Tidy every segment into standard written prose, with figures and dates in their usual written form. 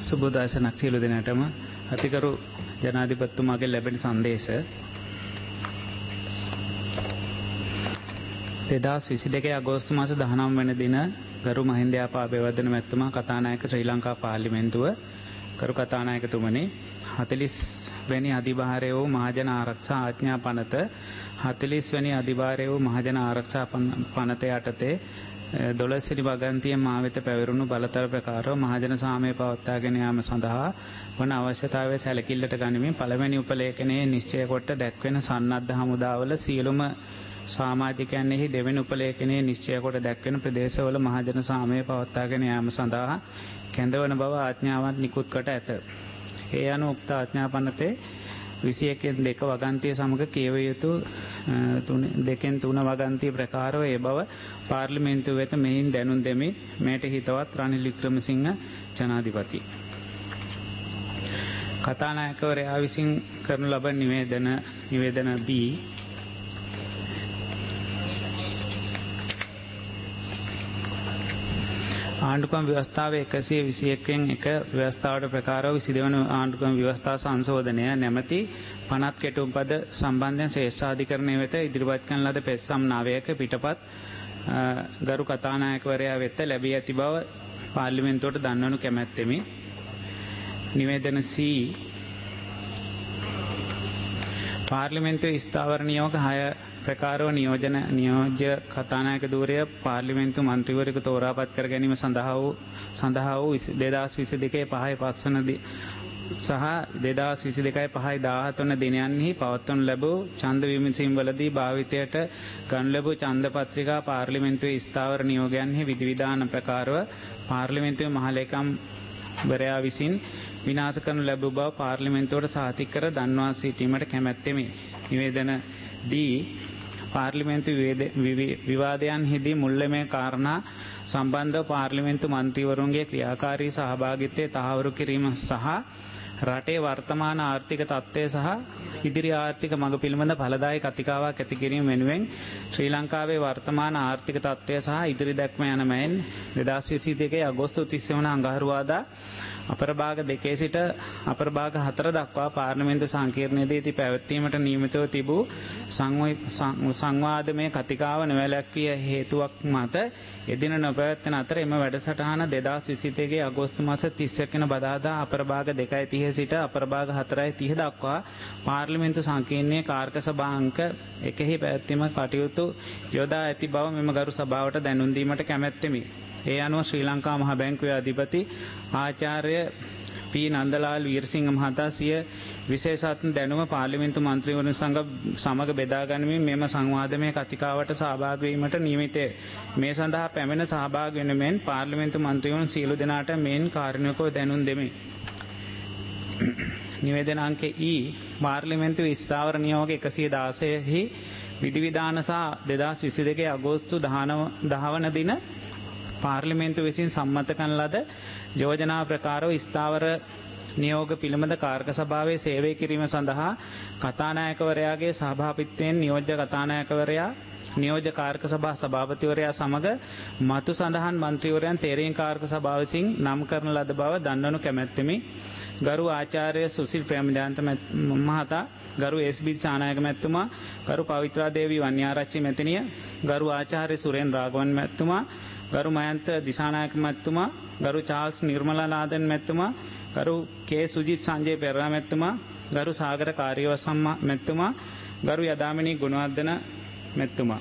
සුබෝදයසනක් සියලු දෙනාටම අතිකරු ජනාධිපතිතුමාගෙන් ලැබෙන සංදේශ 2022 අගෝස්තු මාස 19 වෙනි දින ගරු මහින්දයාපා අබේවර්ධන මැතිතුමා කතානායක ශ්‍රී ලංකා පාර්ලිමේන්තුව කරු කතානායකතුමනි 40 වෙනි අධිභාරය වූ මහජන ආරක්ෂා ආඥා පනත 40 වෙනි අධිභාරය වූ මහජන ආරක්ෂා පනත යටතේ 12 වෙනි වගන්තිය මා වෙත පැවරුණු බලතල ප්‍රකාරව මහජන සාමය පවත්වාගෙන යාම සඳහා වන අවශ්‍යතාවය සැලකිල්ලට ගනිමින් පළවෙනි උපලේඛනයේ නිශ්චය කොට දැක්වෙන සන්නද්ධ හමුදාවල සියලුම සමාජිකයන්ෙහි දෙවෙනි උපලේඛනයේ නිශ්චය කොට දැක්වෙන ප්‍රදේශවල මහජන සාමය පවත්වාගෙන යාම සඳහා කැඳවන බව ආඥාවක් නිකුත් කොට ඇත. ඒ අනුව උක්ත ආඥා පනතේ 21 වගන්තිය සමග කියවිය යුතු 2 වගන්තිය ප්‍රකාරව ඒ බව පාර්ලිමේන්තුව වෙත මෙයින් දැනුම් දෙමි. මේට හිතවත් රනිල් වික්‍රමසිංහ ජනාධිපති. කතානායකවරයා විසින් කරනු ලබන නිවේදන B ආණ්ඩුක්‍රම ව්‍යවස්ථාවේ 121න් 1 ව්‍යවස්ථාවට ප්‍රකාරව 22 වන ආණ්ඩුක්‍රම ව්‍යවස්ථා සංශෝධනය නැමැති පනත් කෙටුම්පද සම්බන්ධයෙන් ශ්‍රේෂ්ඨාධිකරණය වෙත ඉදිරිපත් කරන ලද පෙත්සම් 9ක පිටපත් ගරු කතානායකවරයා වෙත ලැබී ඇති බව පාර්ලිමේන්තුවට දන්වනු කැමැත්තෙමි. නිවේදන C පාර්ලිමේන්තුවේ ස්ථාවර නියෝග 6 ප්‍රකාරව නියෝජ්‍ය කතානායක ධූරය පාර්ලිමේන්තු මන්ත්‍රීවරයෙකු තෝරාපත් කර ගැනීම සඳහා වූ 2022 5 වන සහ 2022 5 17 වන දිනයන්හි පවත්වනු ලැබූ ඡන්ද විමසීම්වලදී භාවිතයට ගනු ලැබූ ඡන්ද පත්‍රිකා පාර්ලිමේන්තුවේ ස්ථාවර නියෝගයන්හි විධිවිධාන ප්‍රකාරව පාර්ලිමේන්තුවේ මහලේකම් වරයා විසින් විනාශ කරනු ලැබූ බව පාර්ලිමේන්තුවට සහතික කර දන්වා සිටීමට කැමැත්තෙමි. නිවේදන D පාර්ලිමේන්තු විවාදයන්හිදී මුල්ලමේ කාරණා සම්බන්ධව පාර්ලිමේන්තු මන්ත්‍රීවරුන්ගේ ක්‍රියාකාරී සහභාගීත්වය තහවුරු කිරීම සහ රටේ වර්තමාන ආර්ථික තත්ත්වය සහ ඉදිරි ආර්ථික මඟ පිළිබඳ ඵලදායී කතිකාවක් ඇති කිරීම වෙනුවෙන් ශ්‍රී ලංකාවේ වර්තමාන ආර්ථික තත්ත්වය සහ ඉදිරි දැක්ම යන මෙන් 2022 අගෝස්තු 30 වන අඟහරුවාදා අපරභාග 2 සිට අපරභාග 4 දක්වා පාර්ලිමේන්තු සංකීර්ණයේදී පැවැත්වීමට නියමිතව තිබූ සංවාදමය කතිකාව නොවැළැක්විය හේතුවක් මත එදින නොපැවැත්වෙන අතර එම වැඩසටහන 2022 අගෝස්තු මාස 31 වන බදාදා අපරභාග 2:30 සිට අපරභාග 4:30 දක්වා පාර්ලිමේන්තු සංකීර්ණයේ කාර්ක සභා අංක 1 පැවැත්වීම කටයුතු යොදා ඇති බව මෙම ගරු සභාවට දැනුම් දීමට කැමැත්තෙමි. ඒ අනුව ශ්‍රී ලංකා මහ බැංකුවේ අධිපති ආචාර්ය පී නන්දලාල් වීරසිංහ මහතා සිය විශේෂාත්ම දැනුම පාර්ලිමේන්තු මන්ත්‍රීවරුන් සමග බෙදා ගනිමින් මෙම සංවාදමය කතිකාවට සහභාගී වීමට නියමිතය. මේ සඳහා පැමිණ සහභාගී වන මෙන් පාර්ලිමේන්තු මන්ත්‍රීවරුන් සියලු දෙනාට මෙන් කාර්යනිකව දැනුම් දෙමි. නිවේදන අංක E පාර්ලිමේන්තු ස්ථාවර නියෝග 116 හි විධිවිධාන සහ 2022 අගෝස්තු 10 වන දින පාර්ලිමේන්තු විසින් සම්මත කරන ලද යෝජනා ප්‍රකාරව ස්ථාවර නියෝග පිළිබඳ කාර්ක සභාවේ සේවය කිරීම සඳහා කතානායකවරයාගේ සහභාගීත්වයෙන් නියෝජ්‍ය කතානායකවරයා නියෝජ්‍ය කාර්ක සභා සභාපතිවරයා සමග මතු සඳහන් මන්ත්‍රීවරයන් තේරීම් කාර්ක සභාව විසින් නම් කරන ලද බව දන්වනු කැමැත්තෙමි. ගරු ආචාර්ය සුසිල් ප්‍රේමජාන්ත මහතා, ගරු එස්.බී. සානායක මැතිතුමා, ගරු පවිත්‍රා දේවී වන්‍යාරච්චි මැතිණිය, ගරු ආචාර්ය සුරේන් රාඝවන් මැතිතුමා, ගරු මයන්ත දිසානායක මැතිතුමා, ගරු චාල්ස් නිර්මලනාදන් මැතිතුමා, ගරු කේ සුජිත් සංජය පෙරේරා මැතිතුමා, ගරු සාගර කාර්යවසම් මැතිතුමා, ගරු යදාමිනී ගුණවර්ධන මැතිතුමා.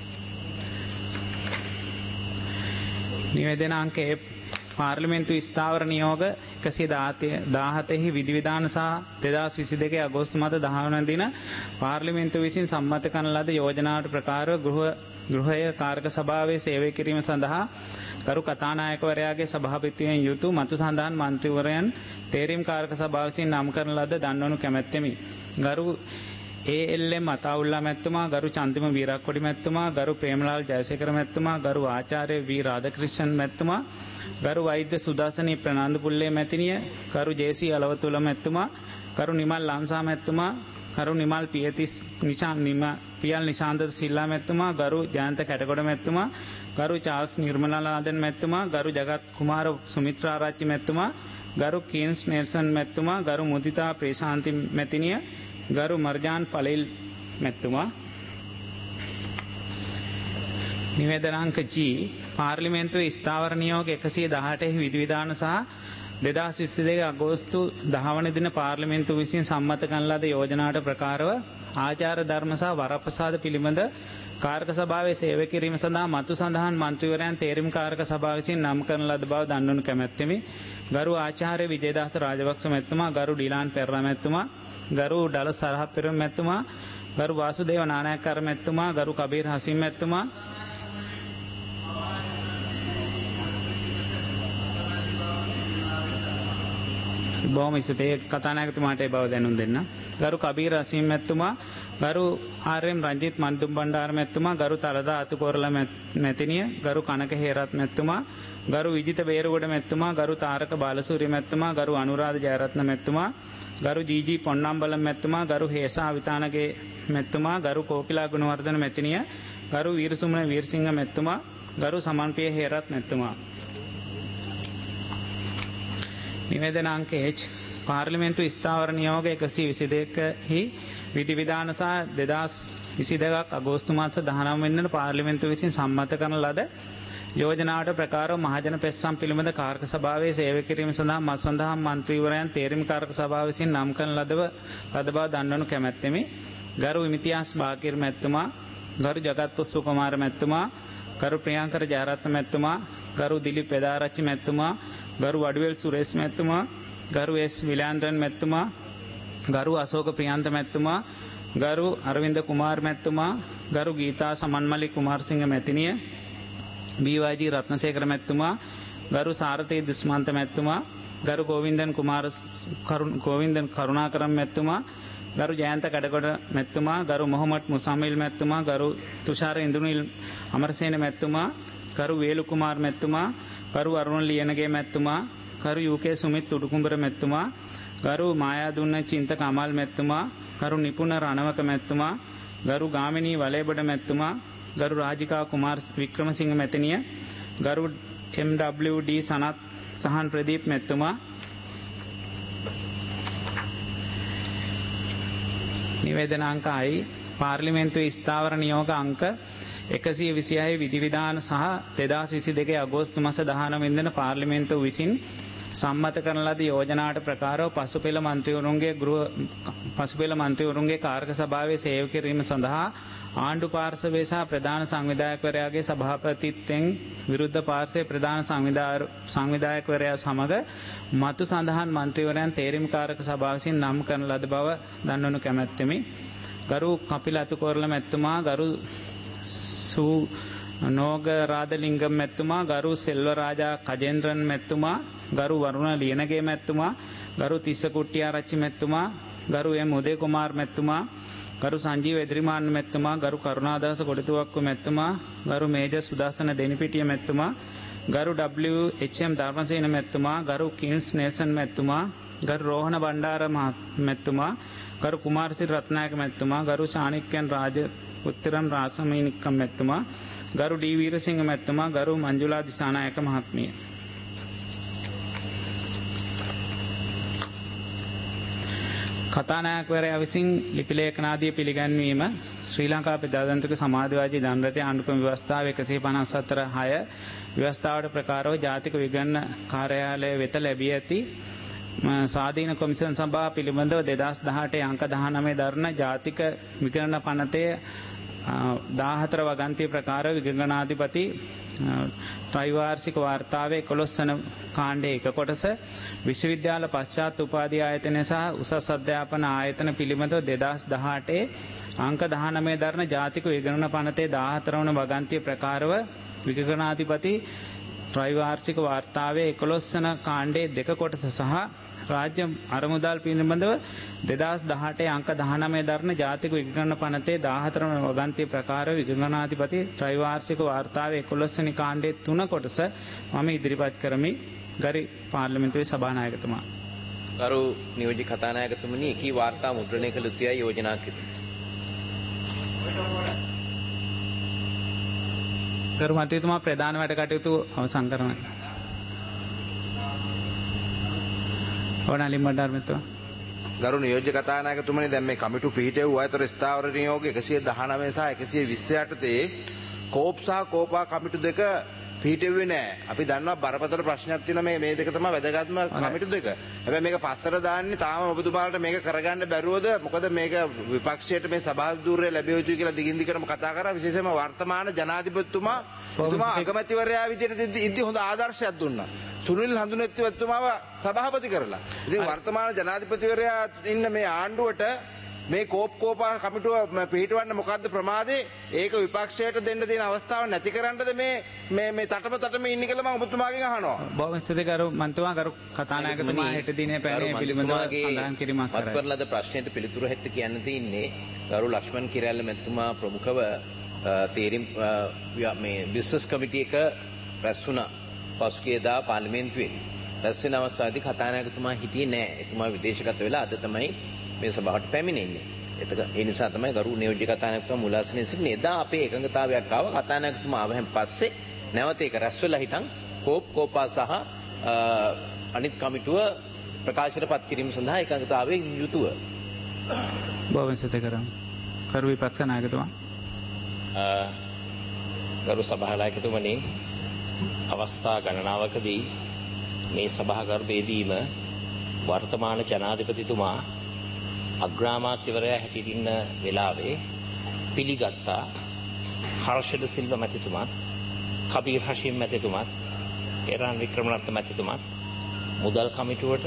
නිවේදන අංක A පාර්ලිමේන්තු ස්ථාවර නියෝග 117 හි විධිවිධාන සහ 2022 අගෝස්තු මාස 10 වන දින පාර්ලිමේන්තුව විසින් සම්මත කරන ලද යෝජනාවට ප්‍රකාරව ගෘහය කාර්ක සභාවේ සේවය කිරීම සඳහා ගරු කතානායකවරයාගේ සභාපතිත්වයෙන් යුතු මතු සඳහන් මන්ත්‍රීවරයන් තේරීම් කාර්ක සභාව විසින් නම් කරන ලද දන්වනු කැමැත්තෙමි. ගරු ALM අතාඋල්ලා මැතිතුමා, ගරු චන්දිම වීරක්කොඩි මැතිතුමා, ගරු ප්‍රේමලාල් ජයසේකර මැතිතුමා, ගරු ආචාර්ය වී රාධක්‍රිෂ්ණන් මැතිතුමා, ගරු වෛද්‍ය සුදාසනී ප්‍රනාන්දු පුල්ලේ මැතිණිය, ගරු ජේ.සී. අලවතුල මැතිතුමා, ගරු නිමල් ලංසා මැතිතුමා, ගරු නිමල් පියල් නිශාන්ත සිල්ලා මැතිතුමා, ගරු ජයන්ත කැටගොඩ මැතිතුමා, ගරු චාල්ස් නිර්මලනාදන් මැතිතුමා, ගරු ජගත් කුමාර සුමිත්‍රාරච්චි මැතිතුමා, ගරු කීන්ස් නෙල්සන් මැතිතුමා, ගරු මුදිතා ප්‍රේශාන්ති මැතිනිය, ගරු මර්ජාන් පලෙල් මැතිතුමා. නිවේදනාංක G පාර්ලිමේන්තුවේ ස්ථාවර නියෝග 118 විධිවිධාන සහ 2022 අගෝස්තු 10 වන දින පාර්ලිමේන්තුව විසින් සම්මත කරන ලද යෝජනාවට ප්‍රකාරව ආචාර ධර්ම සහ වරප්‍රසාද පිළිබඳ කාරක සභාවේ සේවය කිරීම සඳහා මතු සඳහන් මන්ත්‍රීවරයන් තේරීම් කාරක සභාව විසින් නම් කරන ලද බව දන්වනු කැමැත්තෙමි. ගරු ආචාර්ය විජේදාස රාජපක්ෂ මැතිතුමා, ගරු ඩිලාන් පෙරේරා මැතිතුමා, ගරු ඩල සරහත් පෙරේරා මැතිතුමා, ගරු වාසුදේව නානායක්කාර මැතිතුමා, ගරු කබීර් හසීම් මැතිතුමා, බොහොම ස්තුතියි කතානායකතුමාට ඒ බව දැනුම් දෙන්න. ගරු කබීර් හසීම් මැතිතුමා, ගරු ආර්.එම්. රංජිත් මන්දුම් බණ්ඩාර මැතිතුමා, ගරු තලදා අතුකොරළ මැතිනිය, ගරු කනක හේරත් මැතිතුමා, ගරු විජිත බේරුගොඩ මැතිතුමා, ගරු තාරක බාලසූරිය මැතිතුමා, ගරු අනුරාධ ජයරත්න මැතිතුමා, ගරු ජී.ජී. පොන්නම්බලම් මැතිතුමා, ගරු හේසා විතානගේ මැතිතුමා, ගරු කෝකිලා ගුණවර්ධන මැතිනිය, ගරු වීරසුමන වීරසිංහ මැතිතුමා, ගරු සමන්පිය හේරත් මැතිතුමා. නිවේදනාංක H පාර්ලිමේන්තු ස්ථාවර නියෝග 122 විධිවිධාන සහ 2022 අගෝස්තු මාස 19 වෙනිදා පාර්ලිමේන්තුව විසින් සම්මත කරන ලද යෝජනාවට ප්‍රකාරව මහජන පෙත්සම් පිළිබඳ කාරක සභාවේ සේවය කිරීම සඳහා මත් සඳහන් මන්ත්‍රීවරයන් තේරීම් කාරක සභාව විසින් නම් කරන ලද බව දන්වනු කැමැත්තෙමි. ගරු ඉමිතියාස් බාකිර් මැතිතුමා, ගරු ජගත් පුෂ්ප කුමාර මැතිතුමා, ගරු ප්‍රියංකර ජයරත්න මැතිතුමා, ගරු දිලිප් පෙදාරච්චි මැතිතුමා, ගරු වඩුවෙල් සුරේෂ් මැතිතුමා, ගරු එස් විලෑන්ද්‍රන් මැතිතුමා, ගරු අශෝක ප්‍රියන්ත මැතිතුමා, ගරු අරවින්ද කුමාර් මැතිතුමා, ගරු ගීතා සමන්මලි කුමාරසිංහ මැතිනිය, බීවාජී රත්නසේකර මැතිතුමා, ගරු සාරතී දුස්මන්ත මැතිතුමා, ගරු ගෝවින්දන් කරුණාකරම් මැතිතුමා, ගරු ජයන්ත කඩකොඩ මැතිතුමා, ගරු මොහොමඩ් මුසාමිල් මැතිතුමා, ගරු තුෂාර ඉන්දුනිල් අමරසේන මැතිතුමා, ගරු වේලු කුමාර් මැතිතුමා, ගරු අරුණ ලියනගේ මැතිතුමා, ගරු යූකේ සුමිත් උඩුකුඹර මැතිතුමා, ගරු මායාදුන්න චින්ත කමල් මැතිතුමා, ගරු නිපුණ රණවක මැතිතුමා, ගරු ගාමිණී වලේබඩ මැතිතුමා, ගරු රාජිකා කුමාර් වික්‍රමසිංහ මැතිනිය, ගරු MWD සනත් සහන් ප්‍රදීප් මැතිතුමා. නිවේදනාංක I පාර්ලිමේන්තුවේ ස්ථාවර නියෝග අංක 126 විධිවිධාන සහ 2022 අගෝස්තු මාස 19 වෙනිදා පාර්ලිමේන්තුව විසින් සම්මත කරන ලද යෝජනාවට ප්‍රකාරව පසුපෙළ මන්ත්‍රීවරුන්ගේ කාරක සභාවේ සේවය කිරීම සඳහා ආණ්ඩු පාර්ශවයේ සහ ප්‍රධාන සංවිධායකවරයාගේ සභාපතිත්වයෙන් විරුද්ධ පාර්ශවයේ ප්‍රධාන සංවිධායකවරයා සමග මතු සඳහන් මන්ත්‍රීවරයන් තේරීම් කාරක සභාව විසින් නම් කරන ලද බව දන්වනු කැමැත්තෙමි. ගරු කපිල අතුකොරළ මැතිතුමා, ගරු නෝග රාදලිංගම් මැතිතුමා, ගරු සෙල්වරාජා කජේන්ද්‍රන් මැතිතුමා, ගරු වරුණ ලියනගේ මැතිතුමා, ගරු තිස්ස කුට්ටිආරච්චි මැතිතුමා, ගරු එම් උදේ කුමාර් මැතිතුමා, ගරු සංජීව එදිරිමාන්න මැතිතුමා, ගරු කරුණාදාස කොඩිතුවක්කු මැතිතුමා, ගරු මේජර් සුදස්සන දෙනිපිටිය මැතිතුමා, ගරු WHM ධර්මසේන මැතිතුමා, ගරු කින්ස් නෙල්සන් මැතිතුමා, ගරු රෝහණ බණ්ඩාර මැතිතුමා, ගරු කුමාරසිරි රත්නායක මැතිතුමා, ගරු ශානික්යන් උත්තරම් රාසමීනික්කම් මැතිතුමා, ගරු ඩී වීරසිංහ මැතිතුමා, ගරු මංජුලා දිසානායක මහත්මිය. කතානායකවරයා විසින් ලිපි ලේඛනාදී පිළිගැන්වීම ශ්‍රී ලංකා ප්‍රජාතන්ත්‍රික සමාජවාදී දණ්ඩරටේ ආණ්ඩුක්‍රම ව්‍යවස්ථාව 154/6 ව්‍යවස්ථාවට ප්‍රකාරව ජාතික විගණන කාර්යාලය වෙත ලැබී ඇති ස්වාධීන කොමිසම් සභාව පිළිබඳව 2018 අංක 19 දරන ජාතික විගණන පනතේ 14 වගන්තිය ප්‍රකාරව විගණනාධිපති ත්‍රිවාර්ෂික වාර්තාවේ 11 වන කාණ්ඩයේ එක කොටස විශ්වවිද්‍යාල පශ්චාත් උපාධි ආයතන සහ උසස් අධ්‍යාපන ආයතන පිළිබඳව 2018 අංක 19 දරන ජාතික විගණන පනතේ 14 වන වගන්තිය ප්‍රකාරව විගණනාධිපති ත්‍රිවාර්ෂික වාර්තාවේ 11 වන කාණ්ඩයේ දෙක කොටස සහ රාජ්‍ය අරමුදල් පිළිබඳව 2018 අංක 19 දරන ජාතික විගණන පනතේ 14 වන වගන්තිය ප්‍රකාරව විගණනාධිපති ත්‍රිවාර්ෂික වාර්තාවේ 11 වෙනි කාණ්ඩයේ 3 කොටස මම ඉදිරිපත් කරමි. ගරු පාර්ලිමේන්තුවේ සභානායකතුමා. ගරු නියෝජ්‍ය කතානායකතුමනි, එකී වාර්තා මුද්‍රණය කළ යුතුයි යෝජනා කෙරේ. ගරු මන්ත්‍රීතුමා ප්‍රධාන වැඩ කටයුතු අවසන් කරනවා. ඕනලි මඩාර්මතුමා. ගරු නියෝජ්‍ය කතානායකතුමනි දැන් මේ කමිටු පිහිටෙව්වා. ඒතර ස්ථාවර නියෝග 119 සහ 120 යටතේ කෝප් සහ කෝපා කමිටු දෙක පිහිටෙව්වේ නැහැ. අපි දන්නවා බරපතල ප්‍රශ්නයක් තියෙනවා මේ දෙක තමයි වැදගත්ම කමිටු දෙක. හැබැයි මේක පස්සට දාන්නේ තාම ඔබතුමාලට මේක කරගන්න බැරුවද? මොකද මේක විපක්ෂයට මේ සභා ධූරය ලැබිය යුතුයි කියලා දිගින් දිගටම කතා කරා. විශේෂයෙන්ම වර්තමාන ජනාධිපතිතුමා අගමැතිවරයා විදිහට ඉද්දි හොඳ ආදර්ශයක් දුන්නා. සුනිල් හඳුනේත්තුමාව සභාපති කරලා. ඉතින් වර්තමාන ජනාධිපතිවරයා ඉන්න මේ ආණ්ඩුවට මේ කෝපා කමිටුව පිහිටවන්න මොකද්ද ප්‍රමාදේ? ඒක විපක්ෂයට දෙන්න තියෙන අවස්ථාව නැති කරන්නද මේ තටම ඉන්නේ කියලා මම ඔබතුමාගෙන් අහනවා. බොහොම ස්තුතියි ගරු මන්තුමා ගරු කතානායකතුමා හෙට දිනේ පැනේ පිළිබඳව සඳහන් කිරීමක් කරා. මතකරලාද ප්‍රශ්නෙට පිළිතුරු හෙට කියන්න තියෙන්නේ ගරු ලක්ෂ්මන් කිරැල්ල මැතිතුමා ප්‍රමුඛව තේරීම් මේ බිස්නස් කමිටු එක රැස් වුණා. පසුගියදා පාර්ලිමේන්තුවේ රැස් වෙන අවස්ථාවේදී කතානායකතුමා හිටියේ නැහැ. එතුමා විදේශගත වෙලා අද තමයි මේ සභාවට පැමිණෙන්නේ. ඒ නිසා තමයි ගරු නියෝජ්‍ය කතානායකතුමා මුලාසනේ සිටින්නේ. එදා අපේ එකඟතාවයක් ආව. කතානායකතුමා ආවහන් පස්සේ නැවත ඒක රැස් වෙලා හිටන් කෝපා සහ අනිත් කමිටුව ප්‍රකාශනපත් කිරීම සඳහා එකඟතාවයෙන් යුතුව බොහොම ස්තුතියි කරමු. කරු විපක්ෂ නායකතුමා. ගරු සභානායකතුමනි, අවස්ථා ගණනාවකදී මේ සභාගර්භයේදීම වර්තමාන ජනාධිපතිතුමා අග්‍රාමාත්‍යවරයා හැටියට ඉන්න වෙලාවේ පිළිගත්තා හර්ෂද සිල්ව මැතිතුමත්, කබීර් හෂීම් මැතිතුමත්, එරාන් වික්‍රමරත්න මැතිතුමත් මුදල් කමිටුවට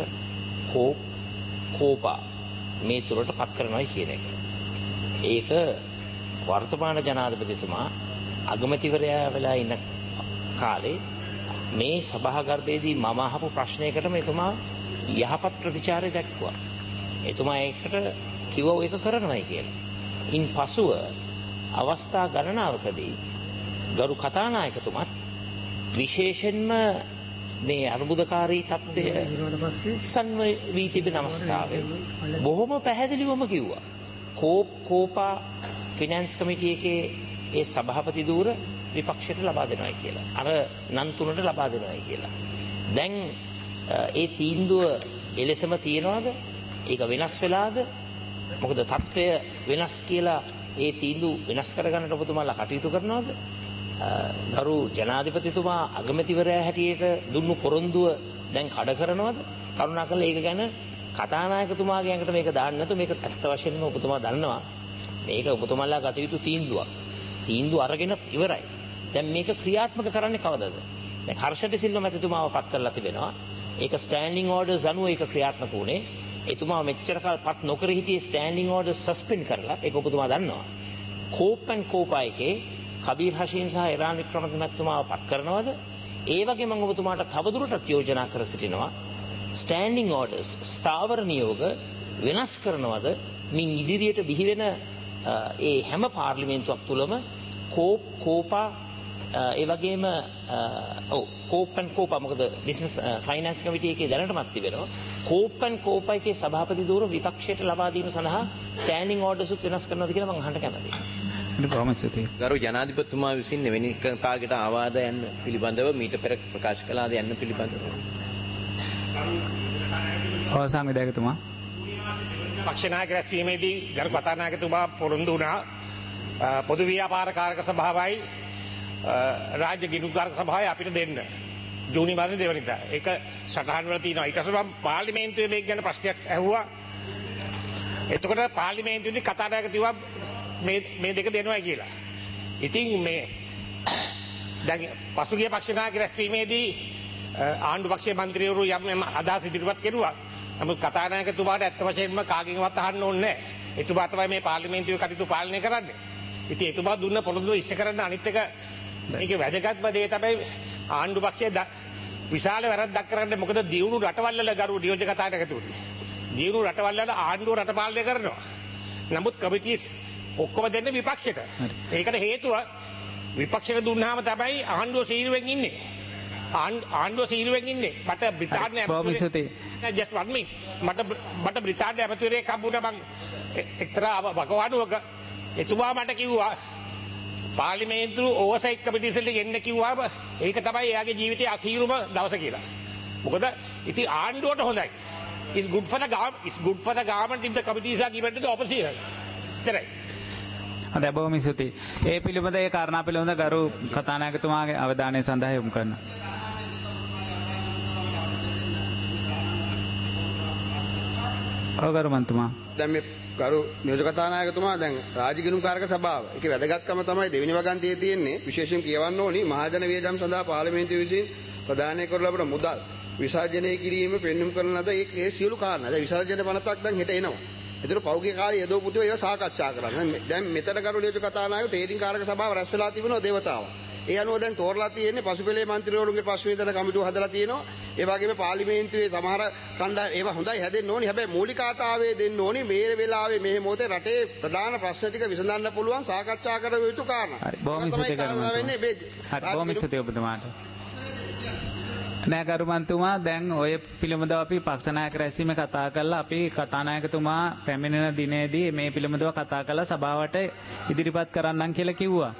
කෝපා මේ තුරට පත් කරනවා කියන එක. ඒක වර්තමාන ජනාධිපතිතුමා අගමැතිවරයා වෙලා ඉන්න කාලේ මේ සභාගර්භයේදී මම අහපු ප්‍රශ්නයකට මෙතුමා යහපත් ප්‍රතිචාරය දක්වුවා. එතුමා ඒකට කිව්වා ඒක කරනවායි කියලා. ඉන් පසුව අවස්ථා ගණනාවකදී ගරු කතානායකතුමත් විශේෂයෙන්ම මේ අර්බුදකාරී තත්ත්වය සන්වී තිබෙන අවස්ථාවේ බොහොම පැහැදිලිවම කිව්වා කෝපා ෆිනෑන්ස් කමිටු එකේ ඒ සභාපති ධූර විපක්ෂයට ලබා දෙනවායි කියලා. අර නම් තුනට ලබා දෙනවායි කියලා. දැන් ඒ තීන්දුව එලෙසම තියනවාද? ඒක වෙනස් වෙලාද? මොකද තත්ත්වය වෙනස් කියලා ඒ තීන්දුව වෙනස් කරගන්නට ඔබතුමාලා කටයුතු කරනවද? ගරු ජනාධිපතිතුමා අගමැතිවරයා හැටියට දුන්නු පොරොන්දුව දැන් කඩ කරනවද? කරුණාකරලා ඒක ගැන කතානායකතුමාගේ ඇඟට මේක දාන්න නැතු. මේක ඇත්ත වශයෙන්ම ඔබතුමා දන්නවා. මේක ඔබතුමාලා ගත යුතු තීන්දුවක්. තීන්දුව අරගෙන ඉවරයි. දැන් මේක ක්‍රියාත්මක කරන්නේ කවදද? දැන් හර්ෂද සිල්ව මැතිතුමාව පත් කරලා තිබෙනවා. ඒක ස්ටෑන්ඩින් ඕඩර්ස් අනුව ඒක ක්‍රියාත්මක වුණේ. එතුමා මෙච්චර කාල පත් නොකර හිටියේ ස්ටෑන්ඩින් ඕඩර්ස් සස්පෙන්ඩ් කරලා. ඒක ඔබතුමා දන්නවා. කෝපා එකේ කබීර් හෂීම් සහ එරාන් වික්‍රමරත්න මැතිතුමාව පත් කරනවද? ඒ වගේ මම ඔබතුමාට තවදුරටත් යෝජනා කර සිටිනවා. ස්ටෑන්ඩින් ඕඩර්ස් ස්ථාවර නියෝග වෙනස් කරනවද? මින් ඉදිරියට බිහි වෙන ඒ හැම පාර්ලිමේන්තුවක් තුළම කෝපා ඒ වගේම කෝපා මොකද බිස්නස් ෆයිනෑන්ස් කමිටු එකේ දැනටමත් තිබෙනවා. කෝපා එකේ සභාපති ධූර විපක්ෂයට ලබා දීම සඳහා ස්ටෑන්ඩින් ඕඩර්ස් වෙනස් කරනවද කියලා මම අහන්න කැමතියි. ගරු ජනාධිපතිතුමා විසින් එවැනි එකකට ආවාද යන්න පිළිබඳව මීට පෙර ප්‍රකාශ කළාද යන්න පිළිබඳව? අවසන් විධායකතුමා. පක්ෂ නායක රැස්වීමේදී ගරු කතානායකතුමා පොරොන්දු වුණා පොදු ව්‍යාපාර කාරක සභාවයි රාජ්‍ය ගිණුම්කාරක සභාවයි අපිට දෙන්න. ජූනි මාසේ 2 වෙනිදා. ඒක සටහන් වල තියෙනවා. ඊට පස්සේ මම පාර්ලිමේන්තුවේ මේක ගැන ප්‍රශ්නයක් ඇහුවා. එතකොට පාර්ලිමේන්තුවේදී කතානායකතුමා මේ දෙක දෙනවයි කියලා. ඉතින් මේ දැන් පසුගිය පක්ෂ නායක රැස්වීමේදී ආණ්ඩු පක්ෂයේ മന്ത്രിවරු යම් අදහස් ඉදිරිපත් කෙරුවා. නමුත් කතානායකතුමාට ඇත්ත වශයෙන්ම කාගෙන්වත් අහන්න ඕනේ නැහැ. එතුමා තමයි මේ පාර්ලිමේන්තුවේ කටයුතු පාලනය කරන්නේ. ඉතින් එතුමා දුන්න පොරොන්දුව ඉෂ්ට කරන්න අනිත් එක මේකේ වැදගත්ම දේ තමයි ආණ්ඩු පක්ෂයේ විශාල වැරද්දක් කරන්නේ. මොකද දියුණු රටවල් වල ගරු නියෝජ්‍ය කතානායකතුමනි. දියුණු රටවල් වල ආණ්ඩුව රට පාලනය කරනවා. නමුත් කමිටිස් ඔක්කොම දෙන්නේ විපක්ෂයට. ඒකට හේතුව විපක්ෂයට දුන්නාම තමයි ආණ්ඩුව සීරුවෙන් ඉන්නේ. ආණ්ඩුව සීරුවෙන් ඉන්නේ. මට බ්‍රිතාන්‍ය just 1 minute. මට බ්‍රිතාන්‍ය ඇමතිවරයෙක් හම්බුණා මං එක්තරා වකවානුවක. එතුමා මට කිව්වා පාර්ලිමේන්තු ඕවර්සයිට් කමිටිස් වලට එන්න කිව්වාම ඒක තමයි එයාගේ ජීවිතයේ අසීරුම දවස කියලා. මොකද ඉතින් ආණ්ඩුවට හොඳයි. It's good for the government. It's good for the government if the committees are given to the opposition. Right. හොඳයි බොහොම ස්තුතියි. ඒ පිළිබඳ ඒ කාරණා පිළිබඳ ගරු කතානායකතුමාගේ අවධානය සඳහා යොමු කරනවා. ඔව් ගරු මන්තුමා. දැන් මේ ගරු නියෝජක කතානායකතුමා දැන් රාජ්‍ය ගිණුම්කාරක සභාව ඒකේ වැදගත්කම තමයි දෙවෙනි වගන්තියේ තියෙන්නේ විශේෂයෙන් කියවන්න ඕනි මහජන වියදම් සඳහා පාර්ලිමේන්තුව විසින් ප්‍රදානය කරන ලබන මුදල් විසර්ජනය කිරීම පෙන්눔 කරන ලද ඒ සියලු කාරණා දැන් විසර්ජන පනතක් දැන් හෙට එනවා. ඒතර පෞද්ගලික කාර්ය යදෝ පුතේ ඒවා සාකච්ඡා කරන්න. දැන් මෙතන ගරු නියෝජක කතානායක තේරීම් කාරක සභාව රැස් වෙලා තිබෙනවා දේවතාවා. ඒ අනුව දැන් තෝරලා තියෙන්නේ පසුපෙළේ මන්ත්‍රීවරුන්ගේ ප්‍රශ්න කමිටුව හදලා තියෙනවා. ඒ වගේම පාර්ලිමේන්තුවේ සමහර කණ්ඩායම් ඒවා හොඳයි හැදෙන්න ඕනි. හැබැයි මූලික ආතාවේ දෙන්න ඕනි මේ වෙලාවේ මේ මොහොතේ රටේ ප්‍රධාන ප්‍රශ්න ටික විසඳන්න පුළුවන් සාකච්ඡා කර යුතු කාරණා. හරි බොහොම ස්තුතියි ගරු මන්තුමා. හරි බොහොම ස්තුතියි ඔබතුමාට. නෑ ගරු මන්තුමා දැන් ඔය පිළිබඳව අපි පක්ෂ නායක රැස්වීමේ කතා කරලා අපි කතානායකතුමා පැමිණෙන දිනේදී මේ පිළිබඳව කතා කරලා සභාවට ඉදිරිපත් කරන්නම් කියලා කිව්වා.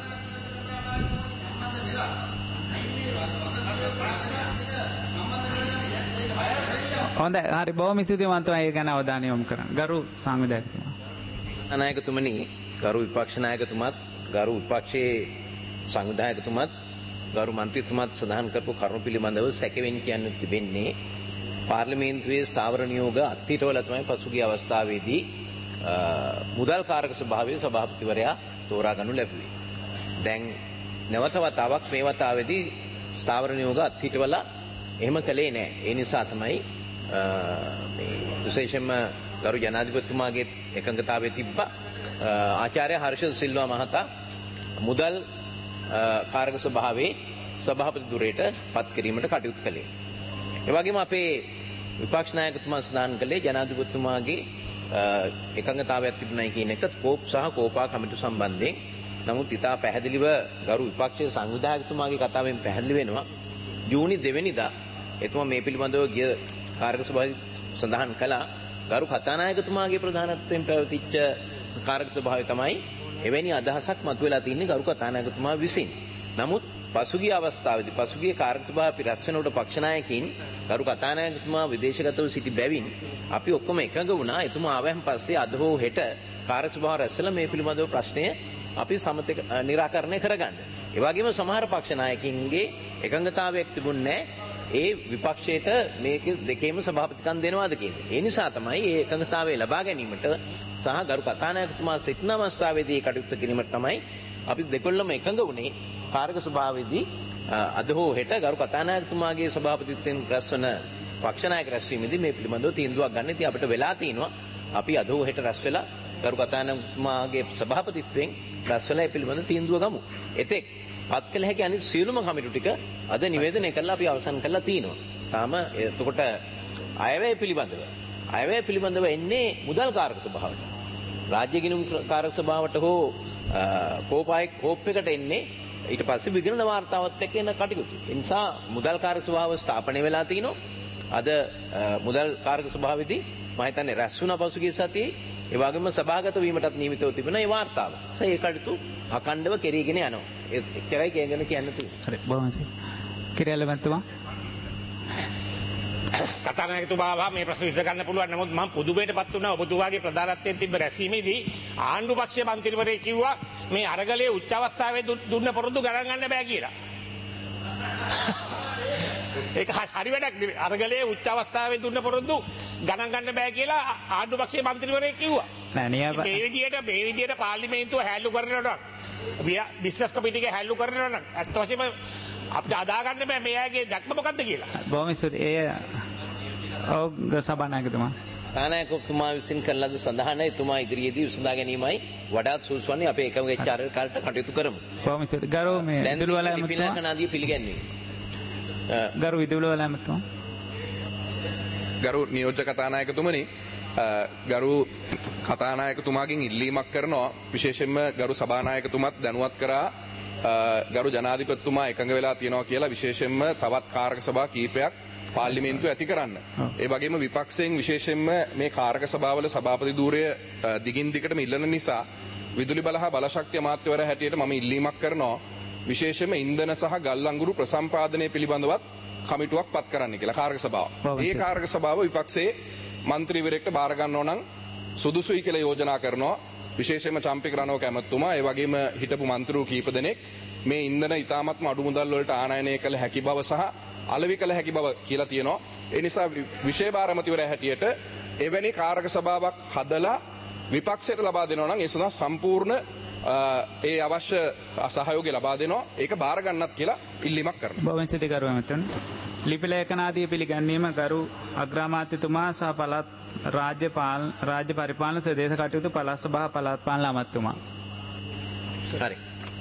හොඳයි හරි බොහොම ස්තුතියි මන්තුමා ඒ ගැන අවධානය යොමු කරන්න. ගරු සංවිධායකතුමා. නායකතුමනි ගරු විපක්ෂ නායකතුමත් ගරු විපක්ෂයේ සංවිධායකතුමත් ගරු මන්ත්‍රීතුමත් සඳහන් කරපු කරුණු පිළිබඳව සැකෙවෙන් කියන්න තිබෙන්නේ පාර්ලිමේන්තුවේ ස්ථාවර නියෝග අත්හිටවල තමයි පසුගිය අවස්ථාවේදී මුදල් කාරක සභාවේ සභාපතිවරයා තෝරා ගනු ලැබුවේ. දැන් නැවත වතාවක් මේ වතාවේදී ස්ථාවර නියෝග අත්හිටවල එහෙම කළේ නැහැ. ඒ නිසා තමයි මේ විශේෂයෙන්ම ගරු ජනාධිපතිතුමාගේ එකඟතාවයේ තිබ්බ ආචාර්ය හර්ෂ සිල්වා මහතා මුදල් කාරක සභාවේ සභාපති ධුරයට පත් කිරීමට කටයුතු කළේ. ඒ වගේම අපේ විපක්ෂ නායකතුමා සඳහන් කළේ ජනාධිපතිතුමාගේ එකඟතාවයක් තිබුණයි කියන එක කෝප් සහ කෝපා කමිටු සම්බන්ධයෙන්. නමුත් ඉතා පැහැදිලිව ගරු විපක්ෂයේ සංවිධායකතුමාගේ කතාවෙන් පැහැදිලි වෙනවා ජූනි 2 වෙනිදා එතුමා මේ පිළිබඳව ගිය කාරක සභාවේ සඳහන් කළා ගරු කතානායකතුමාගේ ප්‍රධානත්වයෙන් පැවතිච්ච කාරක සභාවේ තමයි එවැනි අදහසක් මතුවලා තින්නේ ගරු කතානායකතුමා විසින්. නමුත් පසුගිය අවස්ථාවේදී පසුගිය කාර්ය සභාව පිරස් වෙනකොට පක්ෂ නායකයින් ගරු කතානායකතුමා විදේශගතව සිටි බැවින් අපි ඔක්කොම එකඟ වුණා එතුමා ආවහන් පස්සේ අද හෝ හෙට කාර්ය සභාව රැස්වලා මේ පිළිබඳව ප්‍රශ්නය අපි සමතේ निराකරණය කරගන්න. ඒ වගේම සමහර පක්ෂ නායකින්ගේ එකඟතාවයක් තිබුණේ ඒ විපක්ෂයට මේක දෙකේම සභාපතිකම් දෙනවාද කියන්නේ. ඒ නිසා තමයි මේ එකඟතාවය ලබා ගැනීමට සහ ගරු කතානායකතුමා සිටින අවස්ථාවේදී කටයුතු කිරීමට තමයි අපි දෙකොල්ලම එකඟ වුණේ. කාර්ක සභාවේදී අද හෝ හෙට ගරු කතානායකතුමාගේ සභාපතිත්වයෙන් රැස්වන පක්ෂ නායක රැස්වීමේදී මේ පිළිබඳව තීන්දුවක් ගන්න. ඉතින් අපිට වෙලා තිනවා අපි අද හෝ හෙට රැස් වෙලා ගරු කතානායකතුමාගේ සභාපතිත්වයෙන් රැස්වලා මේ පිළිබඳව තීන්දුව ගමු. එතෙක් පත් කළ හැකි අනිත් සියලුම කමිටු ටික අද නිවේදනය කරලා අපි අවසන් කරලා තිනවා. තාම එතකොට අයවැය පිළිබඳව එන්නේ මුදල් කාරක සභාවට. රාජ්‍ය ගිණුම් කාරක සභාවට හෝ කෝප් එකට එන්නේ ඊට පස්සේ විගණන වාර්තාවත් එක්ක එන කටයුතු. ඒ නිසා මුදල් කාරක සභාව ස්ථාපනය වෙලා තිනවා. අද මුදල් කාරක සභාවේදී මම හිතන්නේ රැස් වුණ පසුගිය සතියේ ඒ වගේම සභාගත වීමටත් නියමිතව තිබෙන ඒ වාර්තාව. ඒ කටයුතු අඛණ්ඩව කෙරීගෙන යනවා. ඒකයි කියන්න තියෙන්නේ. හරි බොහොම කිරියල මන්තුමා කතානායකතුමා මේ ප්‍රශ්න විසඳ ගන්න පුළුවන්. නමුත් මම පුදුමයටපත් වුණා ඔබතුමාගේ ප්‍රධානත්වයෙන් තිබ්බ රැස්වීමේදී ආණ්ඩු පක්ෂයේ මන්ත්‍රීවරයෙක් කිව්වා මේ අරගලයේ උච්ච අවස්ථාවේ දුන්න පොරොන්දු ගණන් ගන්න බෑ කියලා. ඒක හරි වැඩක් නෙවෙයි. අරගලයේ උච්ච අවස්ථාවේ දුන්න පොරොන්දු ගණන් ගන්න බෑ කියලා ආණ්ඩු පක්ෂයේ මන්ත්‍රීවරයෙක් කිව්වා. මේ විදියට පාර්ලිමේන්තුව හැල්ලු කරනවා නම් බිස්නස් කමිටිගේ හැල්ලු කරනවා නම් අත් වශයෙන්ම අපිට අදා ගන්න බෑ මේ අයගේ දැක්ම මොකද්ද කියලා. බොහොම ස්තුතියි. ඔව් සභානායකතුමා. තානායකතුමා විසින් කළ ලද සඳහන එතුමා ඉදිරියේදී විසඳා ගැනීමයි වඩාත් සුදුසු වන්නේ. අපේ එකම චාරිකාවට කටයුතු කරමු. බොහොම ස්තුතියි. ගරු මේ විදුලවල පිළිගන්නාදී පිළිගන්නේ. ගරු විදුලවල ඇමතුමා. ගරු නියෝජ්‍ය කතානායකතුමනි ගරු කතානායකතුමාගෙන් ඉල්ලීමක් කරනවා. විශේෂයෙන්ම ගරු සභානායකතුමත් දැනුවත් කරා ගරු ජනාධිපතිතුමා එකඟ වෙලා තියෙනවා කියලා විශේෂයෙන්ම තවත් කාරක සභා කීපයක් පාර්ලිමේන්තුව ඇති කරන්න. ඒ වගේම විපක්ෂයෙන් විශේෂයෙන්ම මේ කාරක සභාවල සභාපති ධූරය දිගින් දිගටම ඉල්ලන නිසා විදුලි බල හා බලශක්ති අමාත්‍යවරයා හැටියට මම ඉල්ලීමක් කරනවා. විශේෂයෙන්ම ඉන්ධන සහ ගල් අඟුරු ප්‍රසම්පාදනය පිළිබඳවත් කමිටුවක් පත් කරන්න කියලා කාර්ක සභාව. ඒ කාර්ක සභාව විපක්ෂයේ මන්ත්‍රීවරයෙක්ට බාර ගන්නව නම් සුදුසුයි කියලා යෝජනා කරනවා. විශේෂයෙන්ම චම්පික රණවක ඇමතුමා ඒ වගේම හිටපු මන්ත්‍රීවරු කීප දෙනෙක් මේ ඉන්ධන ඉතාමත්ම අඩු මුදල් වලට ආනයනය කළ හැකි බව සහ අලෙවි කළ හැකි බව කියලා තියෙනවා. ඒ නිසා විශේෂ බාර ඇමතිවරයා හැටියට එවැනි කාර්ක සභාවක් හදලා විපක්ෂයට ලබා දෙනවා නම් ඒ සඳහා සම්පූර්ණ ඒ අවශ්‍ය සහයෝගය ලබා දෙනවා. ඒක බාර ගන්නත් කියලා ඉල්ලීමක් කරනවා. බවන්සිත කරු ඇමතුන් ලිපිලේඛනාදී පිළිගැන්වීම ගරු අග්‍රාමාත්‍යතුමා සහ පළාත් රාජ්‍ය පරිපාලන සදේශ කටයුතු පළාත් සභා පළාත් පාලන අමාත්‍යතුමා. හරි.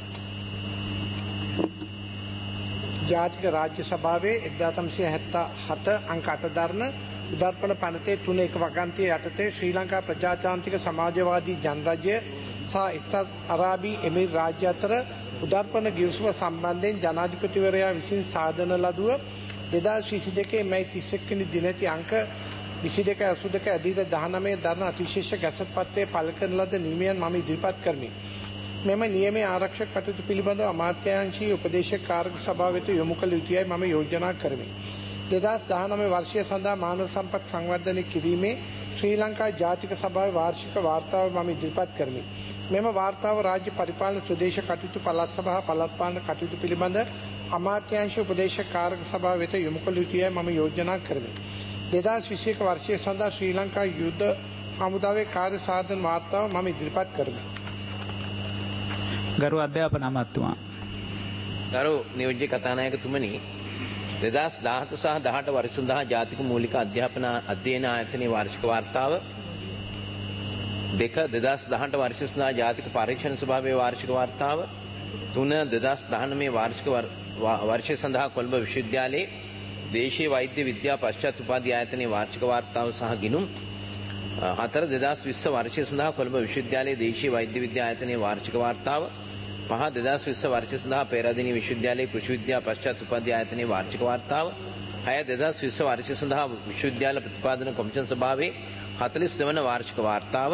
ජාතික රාජ්‍ය සභාවේ 1977 අංක 8 දරන උදර්පණ පනතේ 3.1 වගන්තිය යටතේ ශ්‍රී ලංකා ප්‍රජාතාන්ත්‍රික සමාජවාදී ජනරජය සහ එක්සත් අරාබි එමිරාත් රාජ්‍ය අතර උදර්පණ ගිවිසුම සම්බන්ධයෙන් ජනාධිපතිවරයා විසින් සාදන ලදුව 2022 මැයි 31 වෙනි දිනති අංක 2282 අධීර 19 දරන අතිශේෂ ගැසට් පත්‍රයේ පළ කරන ලද නියමයන් මම ඉදිරිපත් කරමි. මෙම නියමයේ ආරක්ෂක කටයුතු පිළිබඳව අමාත්‍යාංශීය උපදේශක කාර්ක සභාව වෙත යොමු කළ යුතුයයි මම යෝජනා කරමි. 2019 වර්ෂය සඳහා මානව සම්පත් සංවර්ධනය කිරීමේ ශ්‍රී ලංකා ජාතික සභාවේ වාර්ෂික වාර්තාව මම ඉදිරිපත් කරමි. මෙම වාර්තාව රාජ්‍ය පරිපාලන ස්වදේශ කටයුතු පළාත් සභා පළාත් පාලන කටයුතු පිළිබඳ අමාත්‍යාංශීය උපදේශක කාර්ක සභාව වෙත යොමු කළ යුතුයයි මම යෝජනා කරමි. 2021 වර්ෂය සඳහා ශ්‍රී ලංකා යුද හමුදාවේ කාර්ය සාධන වාර්තාව මම ඉදිරිපත් කරමි. ගරු අධ්‍යාපන අමාත්‍යතුමා. ගරු නියෝජ්‍ය කතානායකතුමනි 2017 සහ 18 වර්ෂ සඳහා ජාතික මූලික අධ්‍යයන ආයතනයේ වාර්ෂික වාර්තාව 2018 වර්ෂ සඳහා ජාතික පරීක්ෂණ සභාවේ වාර්ෂික වාර්තාව 2019 වාර්ෂික වර්ෂය සඳහා කොළඹ විශ්වවිද්‍යාලයේ දේශීය වෛද්‍ය විද්‍යා පශ්චාත් උපාධි ආයතනයේ වාර්ෂික වාර්තාව සහ ගිණුම් 2020 වර්ෂය සඳහා කොළඹ විශ්වවිද්‍යාලයේ දේශීය වෛද්‍ය විද්‍යා ආයතනයේ වාර්ෂික වාර්තාව 2020 වර්ෂය සඳහා පේරාදෙණිය විශ්වවිද්‍යාලයේ කෘෂි විද්‍යා පශ්චාත් උපාධි ආයතනයේ වාර්ෂික වාර්තාව 2020 වර්ෂය සඳහා විශ්වවිද්‍යාල ප්‍රතිපාදන කොමිෂන් සභාවේ 42 වන වාර්ෂික වාර්තාව